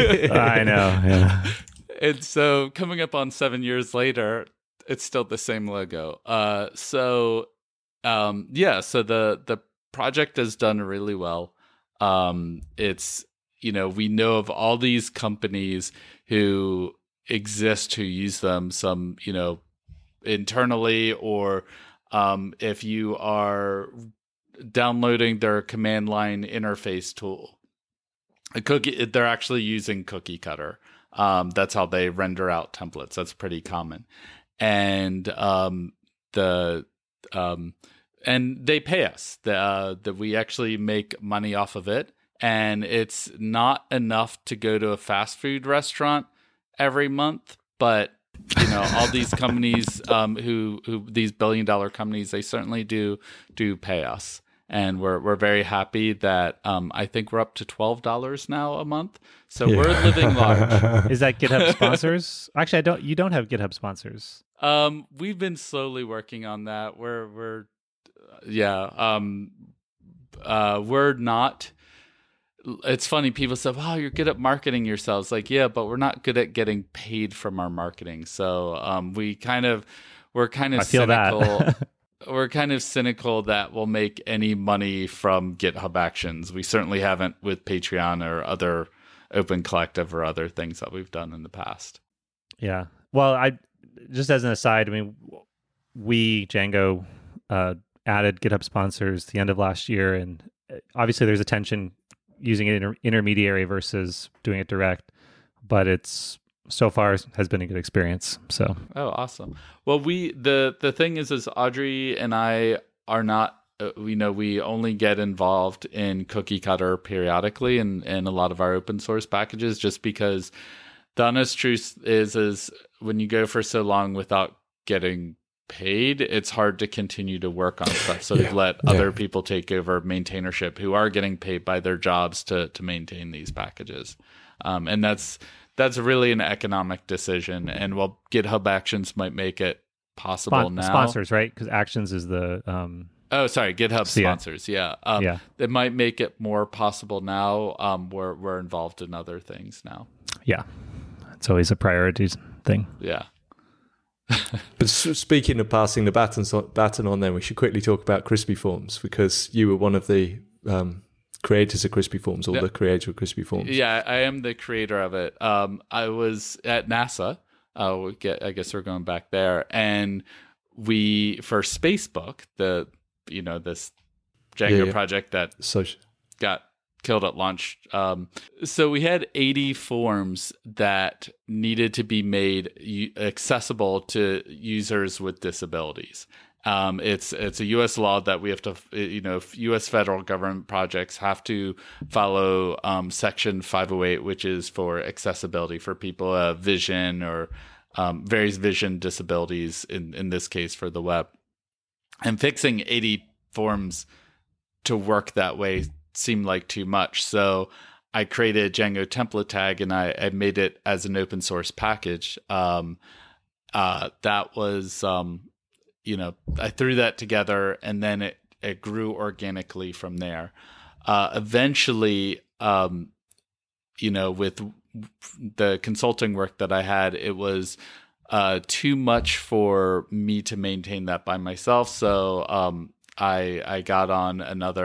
I know, yeah. And so, coming up on seven years later, it's still the same logo. Uh, so, um, yeah. So the the project has done really well. Um, it's you know we know of all these companies who exist who use them. Some you know internally, or um, if you are downloading their command line interface tool, a cookie, they're actually using Cookie Cutter. Um, that's how they render out templates. That's pretty common. And um, the um, and they pay us. The, uh, that we actually make money off of it, and it's not enough to go to a fast food restaurant every month. But you know, all these companies um, who who these billion dollar companies, they certainly do do pay us. And we're we're very happy that um, I think we're up to twelve dollars now a month. So yeah. We're living large. Is that GitHub sponsors? Actually, I don't. You don't have GitHub sponsors. Um, we've been slowly working on that. We're we're uh, yeah. Um, uh, we're not. It's funny. People say, "Wow, you're good at marketing yourselves." Like, yeah, but we're not good at getting paid from our marketing. So um, we kind of we're kind of I feel cynical. that. We're kind of cynical that we'll make any money from GitHub Actions. We certainly haven't with Patreon or other Open Collective or other things that we've done in the past. Yeah. Well, I just as an aside, I mean, we Django uh, added GitHub sponsors the end of last year, and obviously there's a tension using an inter- intermediary versus doing it direct, but it's so far has been a good experience. So oh, awesome. Well, we the the thing is, is Audrey and I are not. Uh, we know we only get involved in Cookie Cutter periodically, and and a lot of our open source packages, just because the honest truth is is when you go for so long without getting paid, it's hard to continue to work on stuff. So yeah. we've let yeah. other people take over maintainership who are getting paid by their jobs to to maintain these packages, um, and that's. That's really an economic decision, and while GitHub Actions might make it possible Spon- now, sponsors, right? Because Actions is the um... oh, sorry, GitHub so, yeah. sponsors, yeah, um, yeah. It might make it more possible now. Um, we're we're involved in other things now. Yeah, it's always a priorities thing. Yeah. But speaking of passing the baton baton on, then we should quickly talk about Crispy Forms, because you were one of the um, creators of Crispy Forms, or yeah. the creator of Crispy Forms. Yeah, I am the creator of it. Um, I was at NASA. Uh, we get, I guess we're going back there, and we for Spacebook, the you know this Django yeah, yeah. project that so, got killed at launch. Um, so we had eighty forms that needed to be made accessible to users with disabilities. Um, it's it's a U S law that we have to, you know, U S federal government projects have to follow um, Section five oh eight, which is for accessibility for people who have vision or um, various vision disabilities, in, in this case for the web. And fixing eighty forms to work that way seemed like too much. So I created a Django template tag, and I, I made it as an open source package. Um, uh, that was... Um, You know, I threw that together, and then it, it grew organically from there. Uh, eventually, um, you know, with the consulting work that I had, it was uh, too much for me to maintain that by myself. So um, I I got on another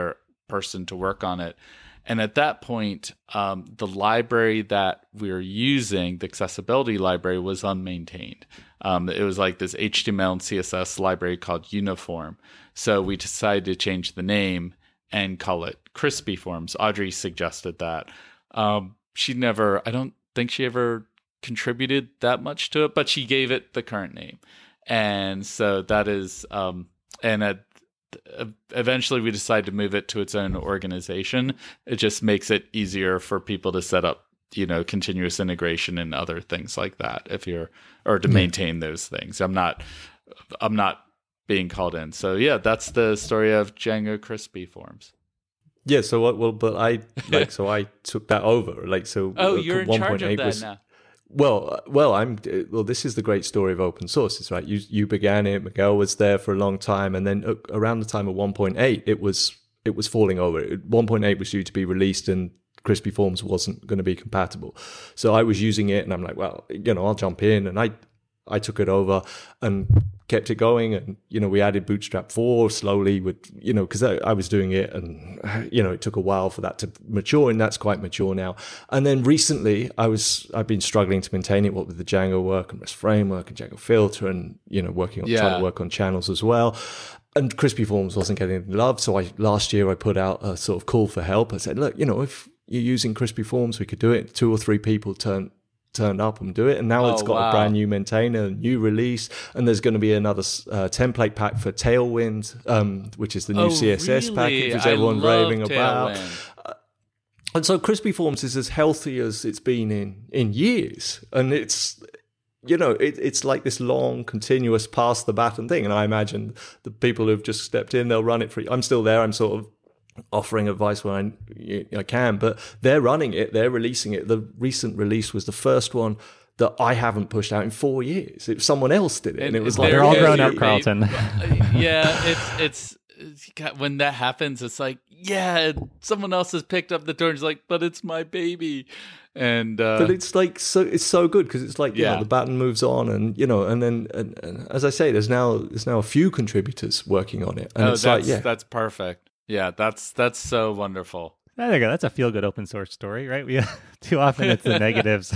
person to work on it. And at that point, um, the library that we were using, the accessibility library, was unmaintained. Um, it was like this H T M L and C S S library called Uniform. So we decided to change the name and call it Crispy Forms. Audrey suggested that. Um, she never, I don't think she ever contributed that much to it, but she gave it the current name. And so that is, um, and at, eventually we decided to move it to its own organization. It just makes it easier for people to set up, you know, continuous integration and other things like that if you're, or to maintain those things. I'm not, I'm not being called in. So yeah, that's the story of Django Crispy Forms. Yeah. So what, well, but I, like, so I took that over. Like, so. Oh, you're in charge of that was, now. Well, well, I'm well. This is the great story of open sources, right? You you began it. Miguel was there for a long time, and then around the time of one point eight, it was it was falling over. one point eight was due to be released, and Crispy Forms wasn't going to be compatible. So I was using it, and I'm like, well, you know, I'll jump in, and I I took it over and kept it going, and you know, we added Bootstrap four slowly with, you know, because I, I was doing it, and you know, it took a while for that to mature, and that's quite mature now. And then recently, I was I've been struggling to maintain it, what with the Django work and REST framework and Django filter, and you know, working on yeah. trying to work on channels as well. And Crispy Forms wasn't getting any love, so I last year I put out a sort of call for help. I said, look, you know, if you're using Crispy Forms, we could do it. Two or three people turned turned up and do it, and now oh, it's got wow. a brand new maintainer, a new release, and there's going to be another uh, template pack for Tailwind, um, which is the new oh, C S S really? package, which I everyone's love raving Tailwind. about. Uh, and so Crispy Forms is as healthy as it's been in in years, and it's, you know, it, it's like this long, continuous pass the baton thing. And I imagine the people who've just stepped in, they'll run it for you. I'm still there. I'm sort of offering advice when I, I can, but they're running it, they're releasing it. The recent release was the first one that I haven't pushed out in four years. It, someone else did it, and, and it was like they're all grown up, they, Carlton. yeah, it's it's, it's when that happens, it's like, yeah, someone else has picked up the torch. It's like, but it's my baby, and uh, but it's like so it's so good because it's like, you yeah. know, the baton moves on, and you know, and then and, and as I say, there's now there's now a few contributors working on it, and oh, it's that's, like, yeah, that's perfect. Yeah, that's that's so wonderful. There you go. That's a feel good open source story, right? We too often it's the negatives.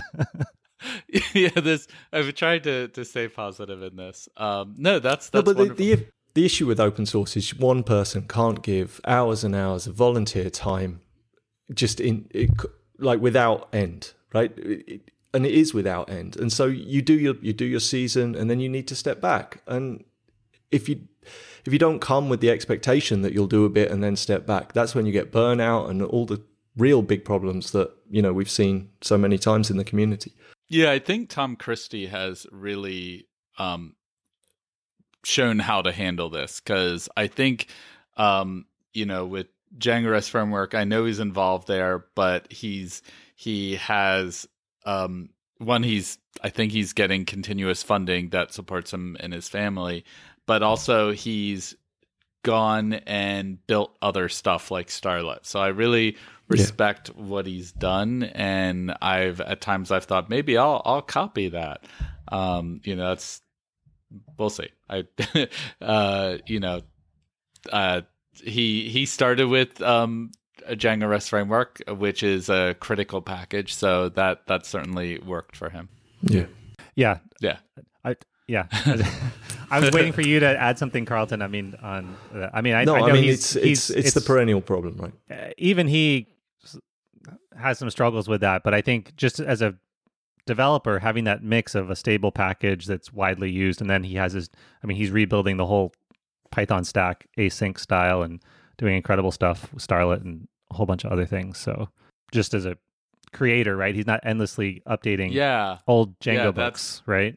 yeah, this I've tried to to stay positive in this. Um, no, that's that's no, but wonderful. the, the the issue with open source is one person can't give hours and hours of volunteer time, just in it, like without end, right? It, it, and it is without end, and so you do your you do your season, and then you need to step back, and if you if you don't come with the expectation that you'll do a bit and then step back, that's when you get burnout and all the real big problems that, you know, we've seen so many times in the community. Yeah, I think Tom Christie has really um, shown how to handle this, because I think, um, you know, with Django REST Framework, I know he's involved there, but he's he has um, one. He's I think he's getting continuous funding that supports him and his family, but also he's gone and built other stuff like Starlet. So I really respect yeah. what he's done, and I've at times I've thought maybe I'll I'll copy that. Um, you know, that's we'll see. I uh, you know, uh, he he started with um, a Django REST framework, which is a critical package, so that that certainly worked for him. Yeah, yeah, yeah. I yeah. I was waiting for you to add something, Carlton. I mean, on uh, I mean, I, no, I know I mean, he's, it's, he's, it's it's it's the perennial problem, right? Uh, even he has some struggles with that, but I think just as a developer, having that mix of a stable package that's widely used, and then he has his, I mean, he's rebuilding the whole Python stack async style and doing incredible stuff with Starlet and a whole bunch of other things. So just as a creator, right, he's not endlessly updating yeah. old Django yeah, books, right?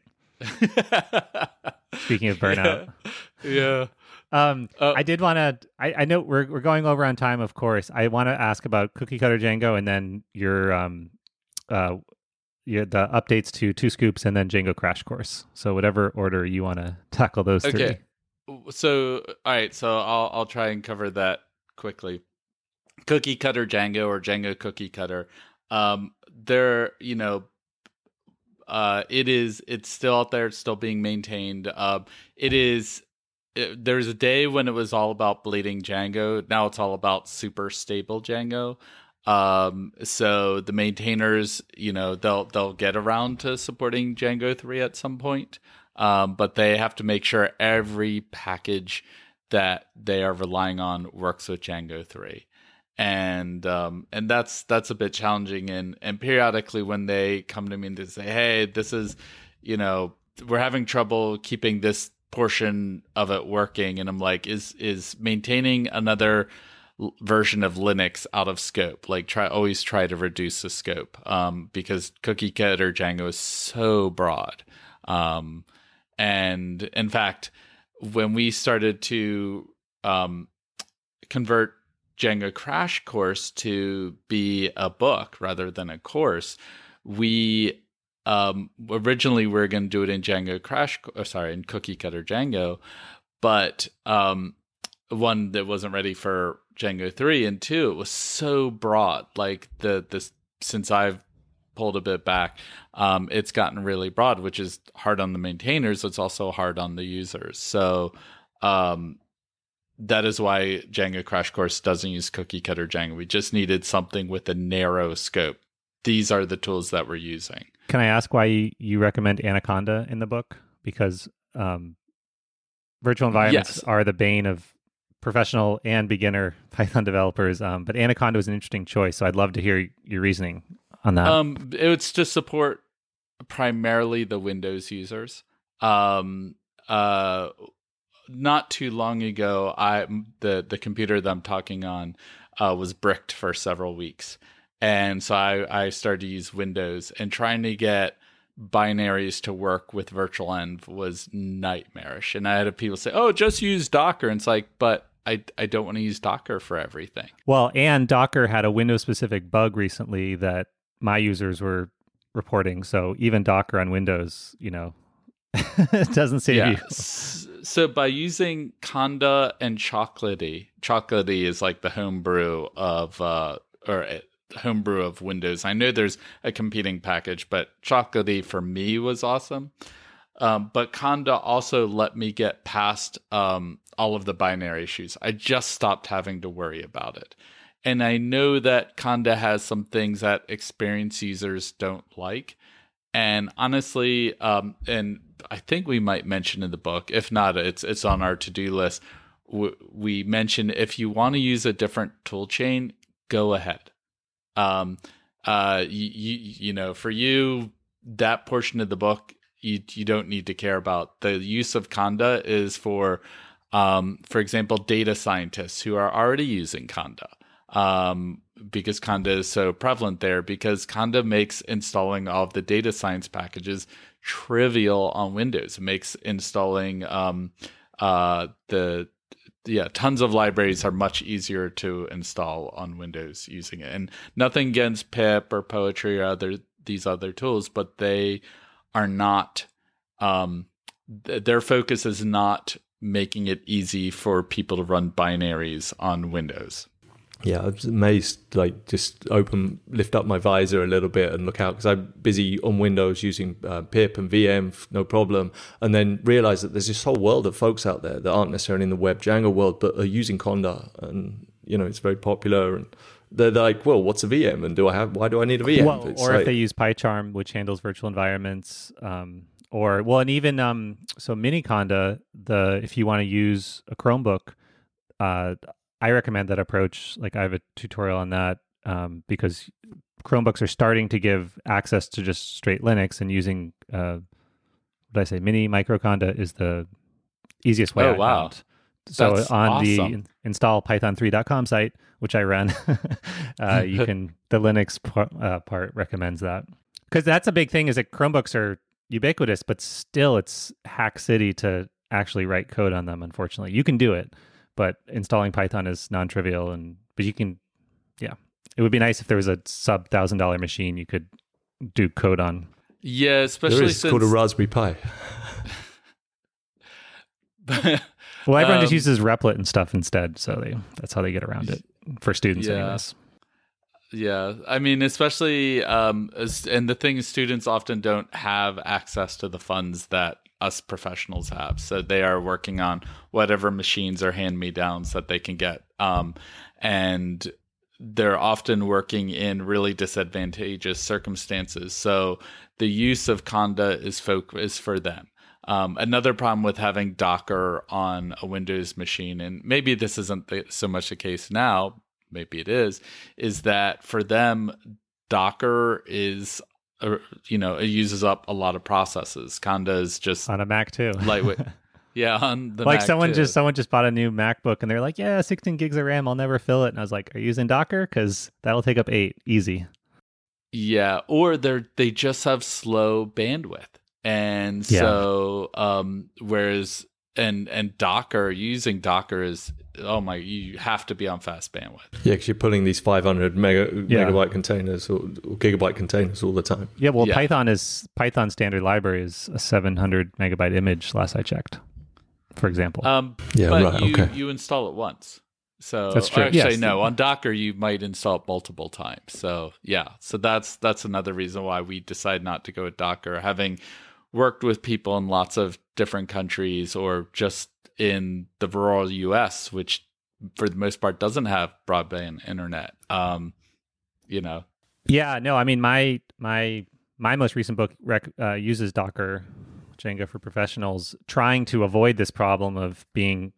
Speaking of burnout. Yeah. yeah. Um, uh, I did want to, I, I know we're we're going over on time, of course. I want to ask about Cookie Cutter Django and then your, um, uh, your, the updates to Two Scoops and then Django Crash Course. So whatever order you want to tackle those okay. three. So, all right. So I'll, I'll try and cover that quickly. Cookie Cutter Django or Django Cookie Cutter. Um, there, you know, Uh, it is. It's still out there. It's still being maintained. Uh, it is it, there's a day when it was all about bleeding Django. Now it's all about super stable Django. Um, so the maintainers, you know, they'll they'll get around to supporting Django three at some point, um, but they have to make sure every package that they are relying on works with Django three, and um, and that's that's a bit challenging. And and periodically when they come to me and they say, hey, this is, you know, we're having trouble keeping this portion of it working, and I'm like, is is maintaining another version of Linux out of scope? Like, try always try to reduce the scope, um, because cookie cutter Django is so broad. Um, and in fact, when we started to um, convert Django Crash Course to be a book rather than a course, we um, originally we were going to do it in Django Crash, or sorry, in cookie cutter Django, but um, one that wasn't ready for Django three, and two, it was so broad. Like the this since I've pulled a bit back, um, it's gotten really broad, which is hard on the maintainers. It's also hard on the users. So um, that is why Django Crash Course doesn't use cookie cutter Django. We just needed something with a narrow scope. These are the tools that we're using. Can I ask why you, you recommend Anaconda in the book? Because um, virtual environments Yes. are the bane of professional and beginner Python developers. Um, but Anaconda was an interesting choice, so I'd love to hear your reasoning on that. Um, it's to support primarily the Windows users. Um, uh, not too long ago, I the the computer that I'm talking on uh, was bricked for several weeks, and so I I started to use Windows, and trying to get binaries to work with virtualenv was nightmarish. And I had people say, "Oh, just use Docker," and it's like, but I I don't want to use Docker for everything. Well, and Docker had a Windows-specific bug recently that my users were reporting. So even Docker on Windows, you know, it doesn't save Yeah. you. So by using Conda and Chocolatey, Chocolatey is like the homebrew of, uh, or homebrew of Windows. I know there's a competing package, but Chocolatey for me was awesome. Um, but Conda also let me get past um, all of the binary issues. I just stopped having to worry about it. And I know that Conda has some things that experienced users don't like. And honestly, um, and I think we might mention in the book, if not, it's it's on our to-do list. W- we mentioned if you want to use a different tool chain, go ahead. Um, uh, you, you, you know, for you, that portion of the book, you you don't need to care about. The use of Conda is for, um, for example, data scientists who are already using Conda. Um, because Conda is so prevalent there, because Conda makes installing all of the data science packages trivial on Windows. It makes installing um, uh, the yeah tons of libraries are much easier to install on Windows using it. And nothing against pip or Poetry or other these other tools, but they are not. Um, th- their focus is not making it easy for people to run binaries on Windows. Yeah, I was amazed, like, just open, lift up my visor a little bit and look out, because I'm busy on Windows using uh, pip and V M, no problem, and then realize that there's this whole world of folks out there that aren't necessarily in the web Django world, but are using Conda, and, you know, it's very popular, and they're like, well, what's a V M, and do I have, why do I need a V M? Well, It's or like, if they use PyCharm, which handles virtual environments, um, or, well, and even, um, so Miniconda, the, if you want to use a Chromebook, uh, I recommend that approach. Like, I have a tutorial on that um, because Chromebooks are starting to give access to just straight Linux, and using, uh, what did I say, Mini Microconda is the easiest way. Oh, I wow. found. So That's on the awesome. install python three dot com site, which I run, uh, you can, the Linux part, uh, part recommends that. Because that's a big thing, is that Chromebooks are ubiquitous, but still it's hack city to actually write code on them, unfortunately. You can do it, but installing Python is non-trivial, and but you can, yeah. It would be nice if there was a sub thousand dollar machine you could do code on. Yeah, especially there is since called a Raspberry Pi. Well, everyone Um, just uses Replit and stuff instead, so they that's how they get around it for students, Yeah. anyways. Yeah, I mean, especially, um, as, and the thing is, students often don't have access to the funds that us professionals have. So they are working on whatever machines or hand-me-downs that they can get. Um, and they're often working in really disadvantageous circumstances. So the use of Conda is, folk- is for them. Um, another problem with having Docker on a Windows machine, and maybe this isn't the, so much the case now, maybe it is, is that for them, Docker is, uh, you know, it uses up a lot of processes. Conda is just on a Mac too. lightweight. Yeah, on the like Mac someone too. just someone just bought a new MacBook and they're like, yeah, sixteen gigs of RAM, I'll never fill it. And I was like, are you using Docker? Because that'll take up eight, easy. Yeah, or they're they just have slow bandwidth. And Yeah. so, um, whereas, and, and Docker, using Docker is, oh my, you have to be on fast bandwidth. Yeah, because you're pulling these five hundred mega, Yeah. megabyte containers or, or gigabyte containers all the time. Yeah, well, Yeah. Python is Python standard library is a seven hundred megabyte image. Last I checked, for example. Um, Yeah, but right, you, okay. you install it once. So That's true, Actually, yes. no. On Docker, you might install it multiple times. So yeah, so that's that's another reason why we decide not to go with Docker. Having worked with people in lots of different countries, or just in the rural U S, which for the most part doesn't have broadband internet. Um, you know. Yeah, no, I mean my my my most recent book rec- uh, uses Docker Django for Professionals, trying to avoid this problem of being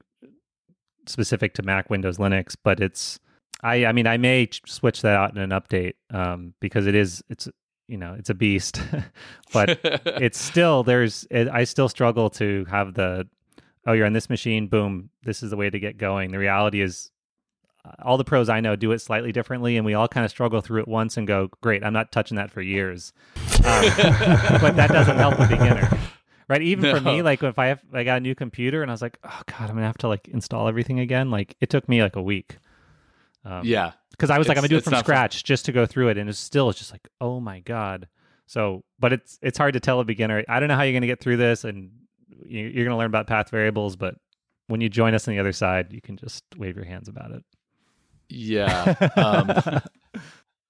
specific to Mac, Windows, Linux. But it's I I mean I may ch- switch that out in an update um, because it is it's you know it's a beast, but it's still there's it, I still struggle to have the oh you're on this machine, boom, this is the way to get going. The reality is all the pros I know do it slightly differently, and we all kind of struggle through it once and go, great, I'm not touching that for years. Um, but that doesn't help the beginner, right? Even for me, No. like if I have, I got a new computer and I was like, oh God, I'm gonna have to like install everything again. Like it took me like a week. Um, Yeah. Because I was like, I'm It's- gonna do it it's from not fun. scratch just to go through it, and it's still it's just like, oh my God. So, but it's it's hard to tell a beginner. I don't know how you're gonna get through this, and you- you're gonna learn about path variables, but when you join us on the other side, you can just wave your hands about it. Yeah. Um,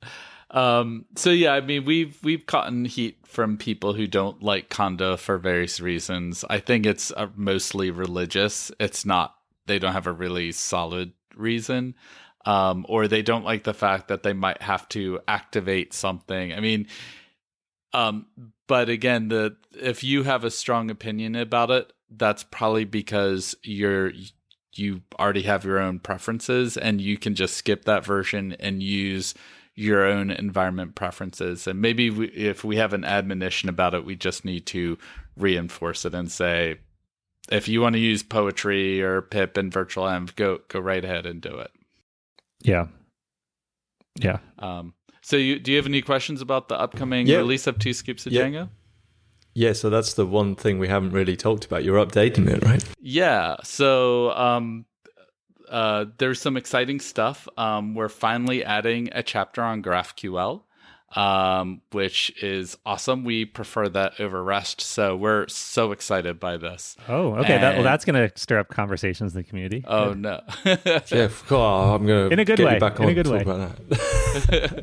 um, so yeah, I mean, we've we've gotten heat from people who don't like Conda for various reasons. I think it's uh, mostly religious. It's not. They don't have a really solid reason, um, or they don't like the fact that they might have to activate something. I mean, um, but again, the if you have a strong opinion about it, that's probably because you're. you already have your own preferences, and you can just skip that version and use your own environment preferences. And maybe we, if we have an admonition about it, we just need to reinforce it and say, if you want to use Poetry or Pip and Virtual Env, go go right ahead and do it. Yeah. Yeah. Um, so you, do you have any questions about the upcoming Yeah. release of Two Scoops of Yeah. Django? Yeah, so that's the one thing we haven't really talked about. You're updating it, right? Yeah. So um, uh, there's some exciting stuff. Um, we're finally adding a chapter on GraphQL, um, which is awesome. We prefer that over REST. So we're so excited by this. Oh, okay. That, well, And- that's going to stir up conversations in the community. Oh, Good. no. Yeah, oh, I'm going to In a good get way, you back in on a good to talk way. about that.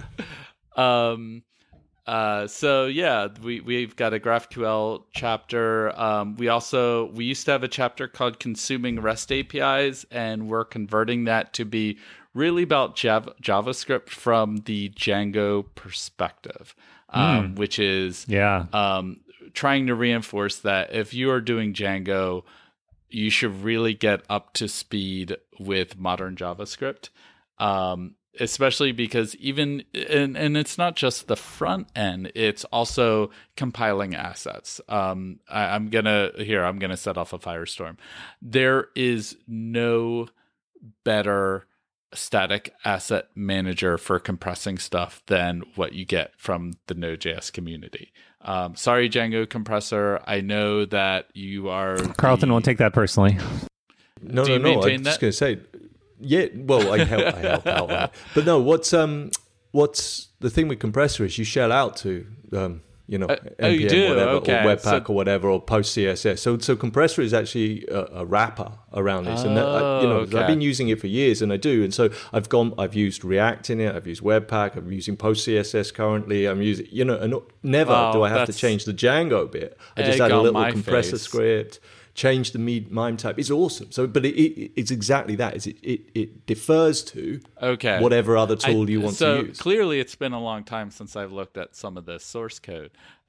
um, uh, so yeah, we, we've got a GraphQL chapter. Um, we also, we used to have a chapter called Consuming REST A P Is, and we're converting that to be really about Java, JavaScript from the Django perspective, um, which is Yeah. um, trying to reinforce that if you are doing Django, you should really get up to speed with modern JavaScript. Um, especially because even, and, and it's not just the front end, it's also compiling assets. Um, I, I'm going to, here, I'm going to set off a firestorm. There is no better static asset manager for compressing stuff than what you get from the Node.js community. Um, sorry, Django compressor. I know that you are Carlton the- won't take that personally. No, Do you no, no. maintain I'm that? just going to say, yeah. Well, I help, I help out on it. But no, what's um, what's the thing with compressor is you shell out to um, you know, Uh, N P M, oh, you do? whatever, Okay. or Webpack So- or whatever, or Post C S S. So, so Compressor is actually a, a wrapper around this, and that, I, you know, Oh, okay. I've been using it for years, and I do. And so I've gone, I've used React in it, I've used Webpack, I'm using Post C S S currently. I'm using, you know, and never Wow, do I have to that's change the Django bit. I just egg add a on little my compressor face. script. Change the me- MIME type. It's awesome. So, but it, it, it's exactly that. It's, it, it it defers to Okay. whatever other I- tool you want so to use. clearly, it's been a long time since I've looked at some of the source code,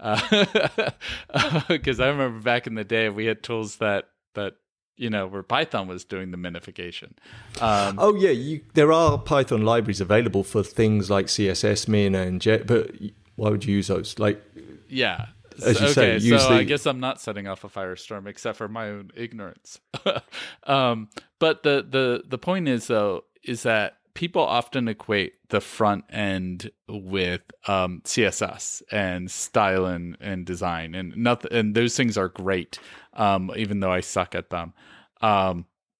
because I remember back in the day we had tools that that you know where Python was doing the minification. Um, Oh yeah, you, there are Python libraries available for things like C S S Min and Jet, but why would you use those? Like, yeah. As you okay, say, use so the- I guess I'm not setting off a firestorm except for my own ignorance. um, but the the the point is though is that people often equate the front end with um, C S S and style and, and design, and nothing. And those things are great, um, even though I suck at them. Um,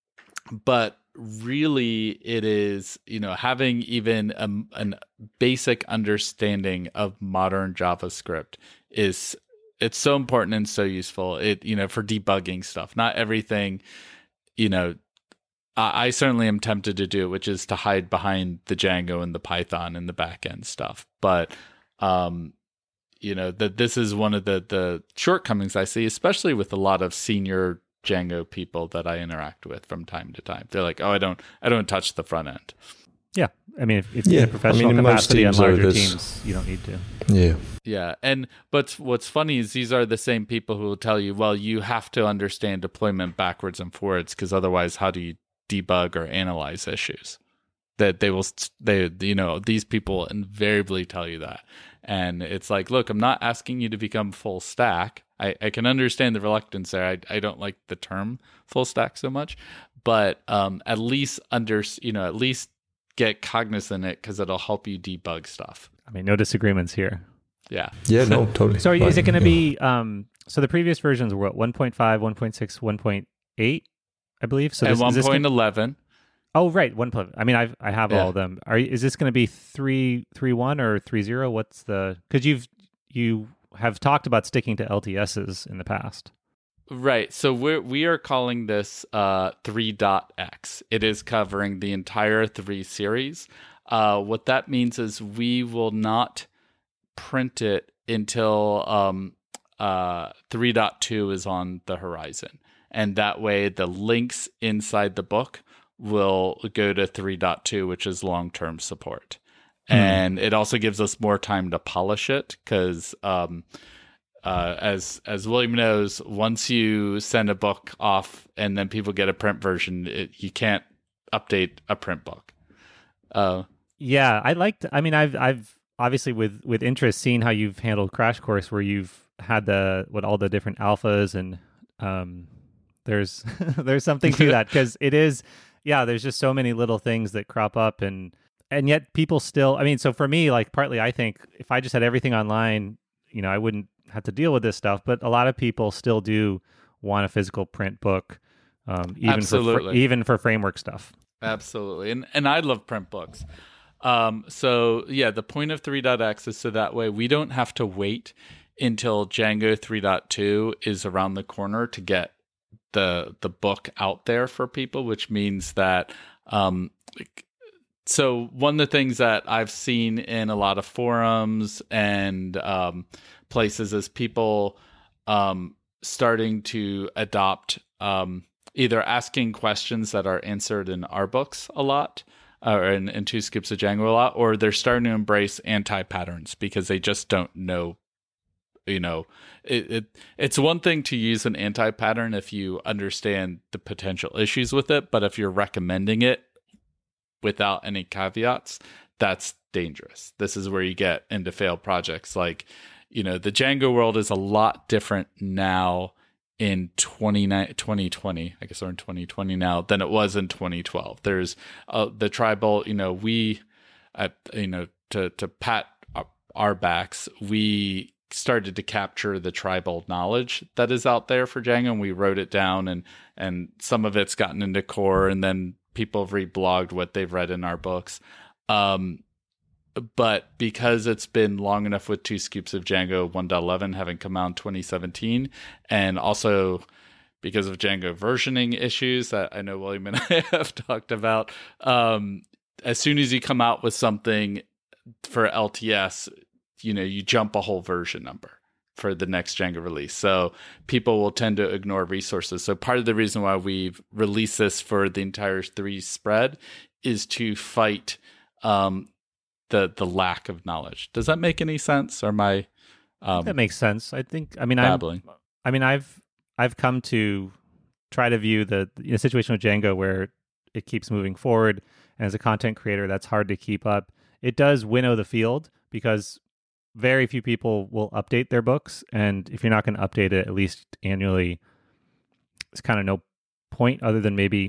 but really, it is you know having even a, an basic understanding of modern JavaScript is. It's so important and so useful. It you know for debugging stuff. Not everything, you know. I, I certainly am tempted to do it, which is to hide behind the Django and the Python and the backend stuff. But um, you know that this is one of the the shortcomings I see, especially with a lot of senior Django people that I interact with from time to time. They're like, "Oh, I don't, I don't touch the front end." Yeah, I mean, if, if Yeah, in a I professional mean, in most capacity on teams are larger this- teams, you don't need to. yeah, Yeah, and but what's funny is these are the same people who will tell you, well, you have to understand deployment backwards and forwards because otherwise, how do you debug or analyze issues? That they will, they you know, these people invariably tell you that, and it's like, look, I'm not asking you to become full stack. I, I can understand the reluctance there. I I don't like the term full stack so much, but um, at least under you know at least get cognizant of it because it'll help you debug stuff. I mean, no disagreements here. Yeah. yeah, no, totally. So is it going to Yeah. be, um, so the previous versions were what, one point five, one point six, one point eight, I believe? So At this, is this one gonna- point eleven. Oh, right, one point. I mean, I've, I have Yeah. all of them. Are you- Is this going to be three, three one or three zero? What's the, because you've, you have talked about sticking to L T Ss in the past. Right. So we're we are calling this uh three dot x. It is covering the entire three series. Uh what that means is we will not print it until um uh three point two is on the horizon. And that way the links inside the book will go to three point two, which is long-term support. And it also gives us more time to polish it because um Uh, as as William knows, once you send a book off and then people get a print version, it, you can't update a print book. Uh, Yeah, I liked. I mean, I've I've obviously with with interest seen how you've handled Crash Course, where you've had the what all the different alphas and um, there's there's something to that because it is yeah. There's just so many little things that crop up and and yet people still. I mean, so for me, like partly, I think if I just had everything online, you know, I wouldn't have to deal with this stuff. But a lot of people still do want a physical print book, um, even for Absolutely. fr- even for framework stuff. Absolutely. And and I love print books. Um, so yeah, the point of three dot x is so that way we don't have to wait until Django three point two is around the corner to get the the book out there for people, which means that um so one of the things that I've seen in a lot of forums and um places is people um starting to adopt um either asking questions that are answered in our books a lot, or in, in Two Skips of Django a lot, or they're starting to embrace anti-patterns because they just don't know, you know, it, it it's one thing to use an anti-pattern if you understand the potential issues with it, but if you're recommending it without any caveats, that's dangerous. This is where you get into failed projects. Like, you know, the Django world is a lot different now in twenty twenty, I guess we're in twenty twenty now, than it was in twenty twelve. There's uh, the tribal, you know, we, at, you know, to, to pat our backs, we started to capture the tribal knowledge that is out there for Django, and we wrote it down, and, and some of it's gotten into core, and then people have reblogged what they've read in our books. Um, but because it's been long enough with two scoops of Django one point eleven having come out in twenty seventeen, and also because of Django versioning issues that I know William and I have talked about, um, as soon as you come out with something for L T S, you know, you jump a whole version number for the next Django release. So people will tend to ignore resources. So part of the reason why we've released this for the entire three spread is to fight um, the the lack of knowledge. Does that make any sense? Or my um, that makes sense. I think. I mean, babbling. I'm, I mean, I've I've come to try to view the you know, situation with Django where it keeps moving forward, and as a content creator, that's hard to keep up. It does winnow the field because very few people will update their books, and if you're not going to update it at least annually, it's kind of no point other than maybe,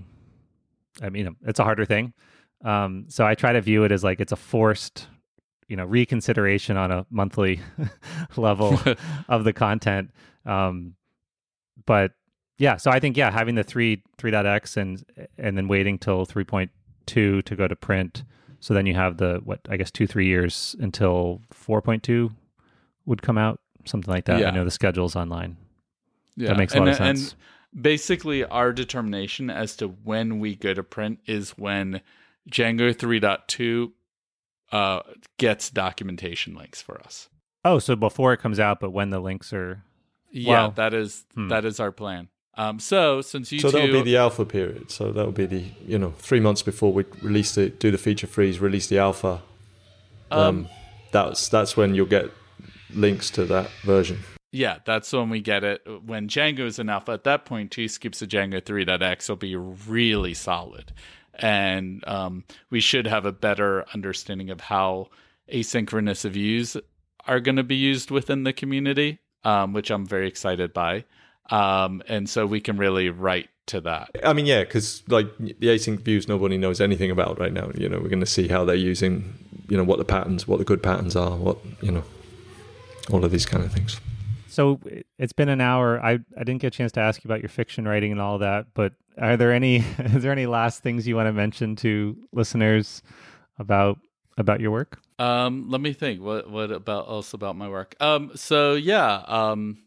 I mean, it's a harder thing. Um, so I try to view it as like it's a forced, you know, reconsideration on a monthly level of the content. Um, but yeah, so I think yeah, having the three three point x and and then waiting till three point two to go to print. So then you have the, what, I guess two, three years until four point two would come out, something like that. Yeah. I know the schedule's online. Yeah. That makes a and, lot of sense. And basically our determination as to when we go to print is when Django three point two uh, gets documentation links for us. Oh, so before it comes out, but when the links are... Yeah, Well, that is hmm. that is our plan. Um, so since you So two... that'll be the alpha period. So that'll be the, you know, three months before we release the, do the feature freeze, release the alpha. Um, Um, that's that's when you'll get links to that version. Yeah, that's when we get it. When Django is in alpha, at that point, two scoops of Django three point x will be really solid. And um, we should have a better understanding of how asynchronous views are going to be used within the community, um, which I'm very excited by. Um, and so we can really write to that. I mean, yeah, because like the async views, nobody knows anything about right now. You know, we're going to see how they're using, you know, what the patterns, what the good patterns are, what, you know, all of these kind of things. So it's been an hour. I, I didn't get a chance to ask you about your fiction writing and all that, but are there any, is there any last things you want to mention to listeners about, about your work? Um, let me think. What, what about else about my work? Um, so yeah, um,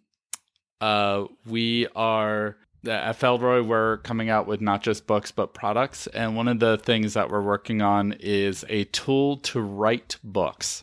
Uh, we are at Feldroy. We're coming out with not just books but products, and one of the things that we're working on is a tool to write books.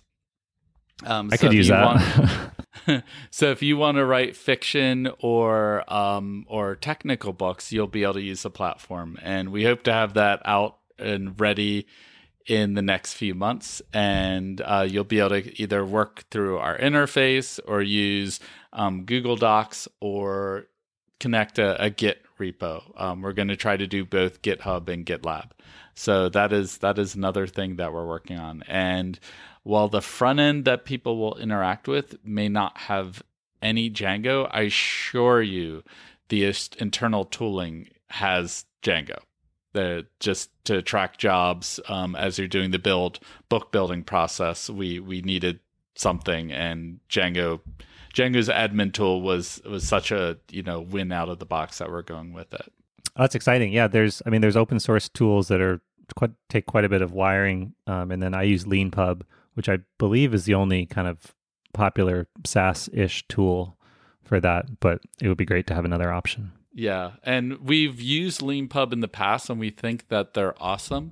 Um, I so could if use you that. Want, so if you want to write fiction or um, or technical books, you'll be able to use the platform, and we hope to have that out and ready in the next few months, and uh, you'll be able to either work through our interface or use um, Google Docs or connect a, a Git repo. Um, we're going to try to do both GitHub and GitLab. So that is that is another thing that we're working on. And while the front end that people will interact with may not have any Django, I assure you the internal tooling has Django. The, just to track jobs um, as you're doing the build book building process, we we needed something, and Django Django's admin tool was was such a you know win out of the box that we're going with it. Oh, that's exciting. Yeah, there's I mean there's open source tools that are quite, take quite a bit of wiring, um, and then I use LeanPub, which I believe is the only kind of popular SaaS-ish tool for that. But it would be great to have another option. Yeah, and we've used LeanPub in the past, and we think that they're awesome.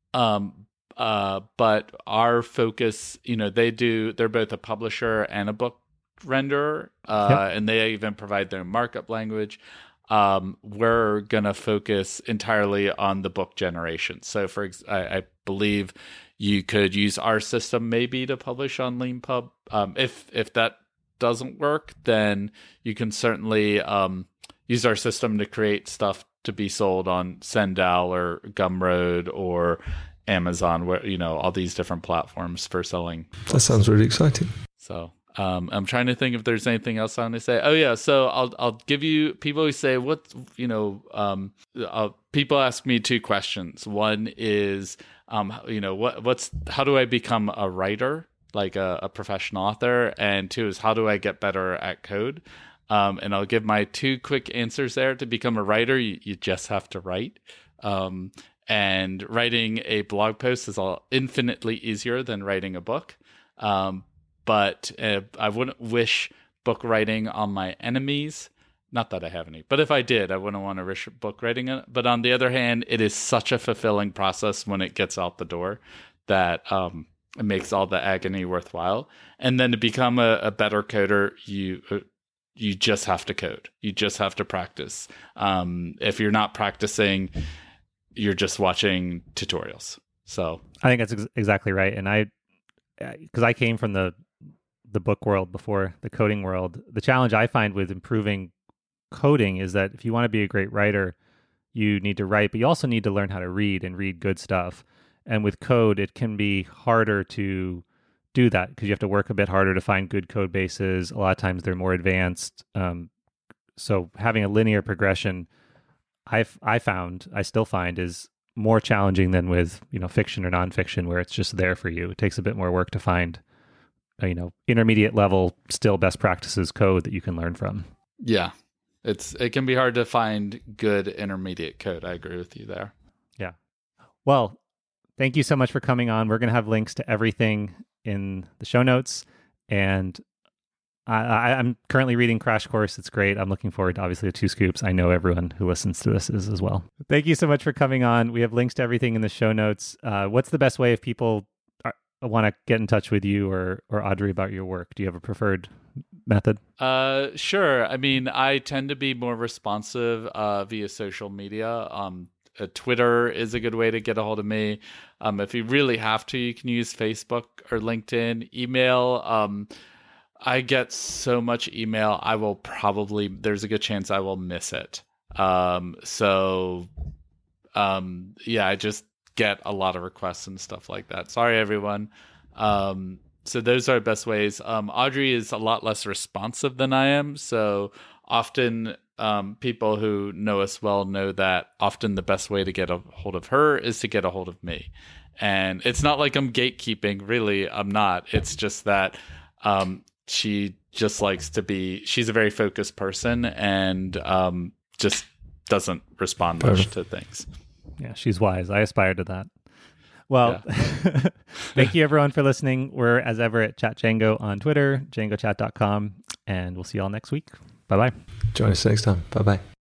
Um, uh, but our focus, you know, they do. They're both a publisher and a book renderer, uh, yep. and they even provide their markup language. Um, we're gonna focus entirely on the book generation. So, for ex- I, I believe you could use our system maybe to publish on LeanPub. Um, if if that doesn't work, then you can certainly um, use our system to create stuff to be sold on Sendal or Gumroad or Amazon, where you know all these different platforms for selling books. That sounds really exciting. So um, I'm trying to think if there's anything else I want to say. Oh yeah, so I'll I'll give you. People always say what you know. Um, I'll, people ask me two questions. One is um, you know what what's how do I become a writer, like a, a professional author, and two is how do I get better at code. Um, and I'll give my two quick answers there. To become a writer, you, you just have to write. Um, And writing a blog post is all infinitely easier than writing a book. Um, but uh, I wouldn't wish book writing on my enemies. Not that I have any, but if I did, I wouldn't want to wish book writing it. But on the other hand, it is such a fulfilling process when it gets out the door that um, it makes all the agony worthwhile. And then to become a, a better coder, you uh, you just have to code. You just have to practice. Um, if you're not practicing, you're just watching tutorials. So I think that's ex- exactly right. And I, because I came from the the book world before the coding world, the challenge I find with improving coding is that if you want to be a great writer, you need to write, but you also need to learn how to read and read good stuff. And with code, it can be harder to do that because you have to work a bit harder to find good code bases. A lot of times they're more advanced. Um, so having a linear progression, I've I found, I still find, is more challenging than with, you know, fiction or nonfiction, where it's just there for you. It takes a bit more work to find, uh, you know, intermediate level, still best practices code that you can learn from. Yeah, it's it can be hard to find good intermediate code. I agree with you there. Yeah. Well, thank you so much for coming on. We're going to have links to everything in the show notes, and I, I, I'm currently reading Crash Course. It's great. I'm looking forward to, obviously, to Two Scoops. I know everyone who listens to this is as well. Thank you so much for coming on. We have links to everything in the show notes. Uh, what's the best way if people want to get in touch with you or or Audrey about your work? Do you have a preferred method? Uh, sure. I mean, I tend to be more responsive uh, via social media. Um, uh, Twitter is a good way to get a hold of me. Um, if you really have to, you can use Facebook or LinkedIn. Email. Um, I get so much email, I will probably, there's a good chance I will miss it. Um, so, um, yeah, I just get a lot of requests and stuff like that. Sorry, everyone. Um, so those are best ways. Um, Audrey is a lot less responsive than I am. So often, um, people who know us well know that often the best way to get a hold of her is to get a hold of me. And it's not like I'm gatekeeping, really. I'm not. It's just that, um, she just likes to be, she's a very focused person and um, just doesn't respond much to things. Yeah, she's wise. I aspire to that. Well, yeah. Thank you everyone for listening. We're as ever at Chat Django on Twitter, django chat dot com, and we'll see you all next week. Bye-bye. Join us next time. Bye-bye.